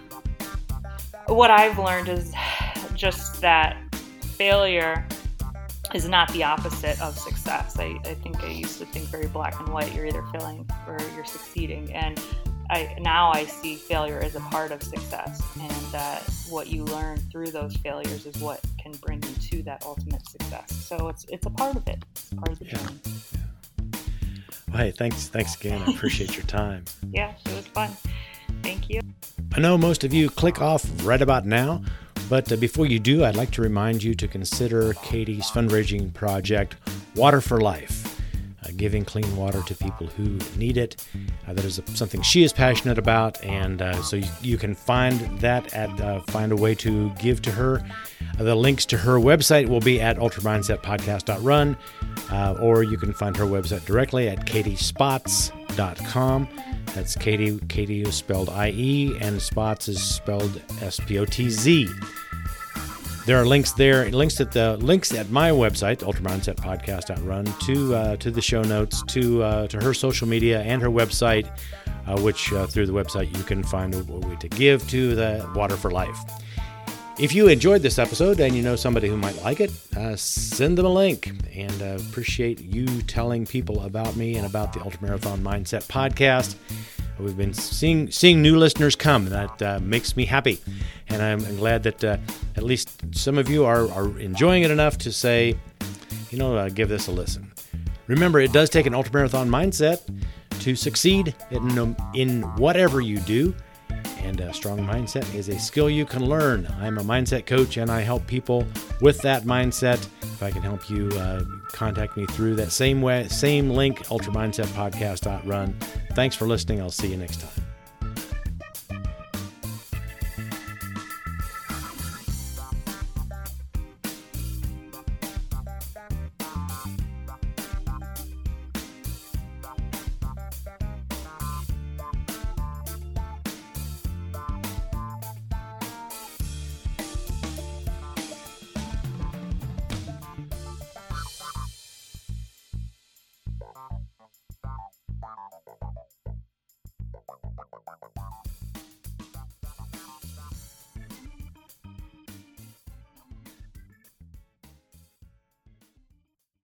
what I've learned is just that failure is not the opposite of success. I, I think I used to think very black and white. You're either failing or you're succeeding. And I now I see failure as a part of success, and uh, what you learn through those failures is what can bring you to that ultimate success. So it's it's a part of it. It's part of the yeah. journey. Yeah. Well, hey, thanks, thanks again. I appreciate your time. Yeah, it was fun. Thank you. I know most of you click off right about now, but uh, before you do, I'd like to remind you to consider Katie's fundraising project, Water for Life, uh, giving clean water to people who need it. Uh, that is something she is passionate about, and uh, so you, you can find that at uh, find a way to give to her. Uh, the links to her website will be at ultra mindset podcast dot run, uh, or you can find her website directly at katie spots dot com. That's Katie. Katie is spelled I E, and Spots is spelled S P O T Z. There are links there, links at the links at my website, ultra mindset podcast dot run, to uh, to the show notes, to uh, to her social media and her website, uh, which uh, through the website you can find a way to give to the Water for Life. If you enjoyed this episode and you know somebody who might like it, uh, send them a link. And uh, appreciate you telling people about me and about the Ultramarathon Mindset podcast. we've been seeing seeing new listeners come, and that uh, makes me happy. And I'm glad that uh, at least some of you are, are enjoying it enough to say, you know, uh, give this a listen. Remember, it does take an ultramarathon mindset to succeed in, in whatever you do. And a strong mindset is a skill you can learn. I'm a mindset coach, and I help people with that mindset. If I can help you, uh, contact me through that same way, same link, ultramindsetpodcast dot run. Thanks for listening. I'll see you next time.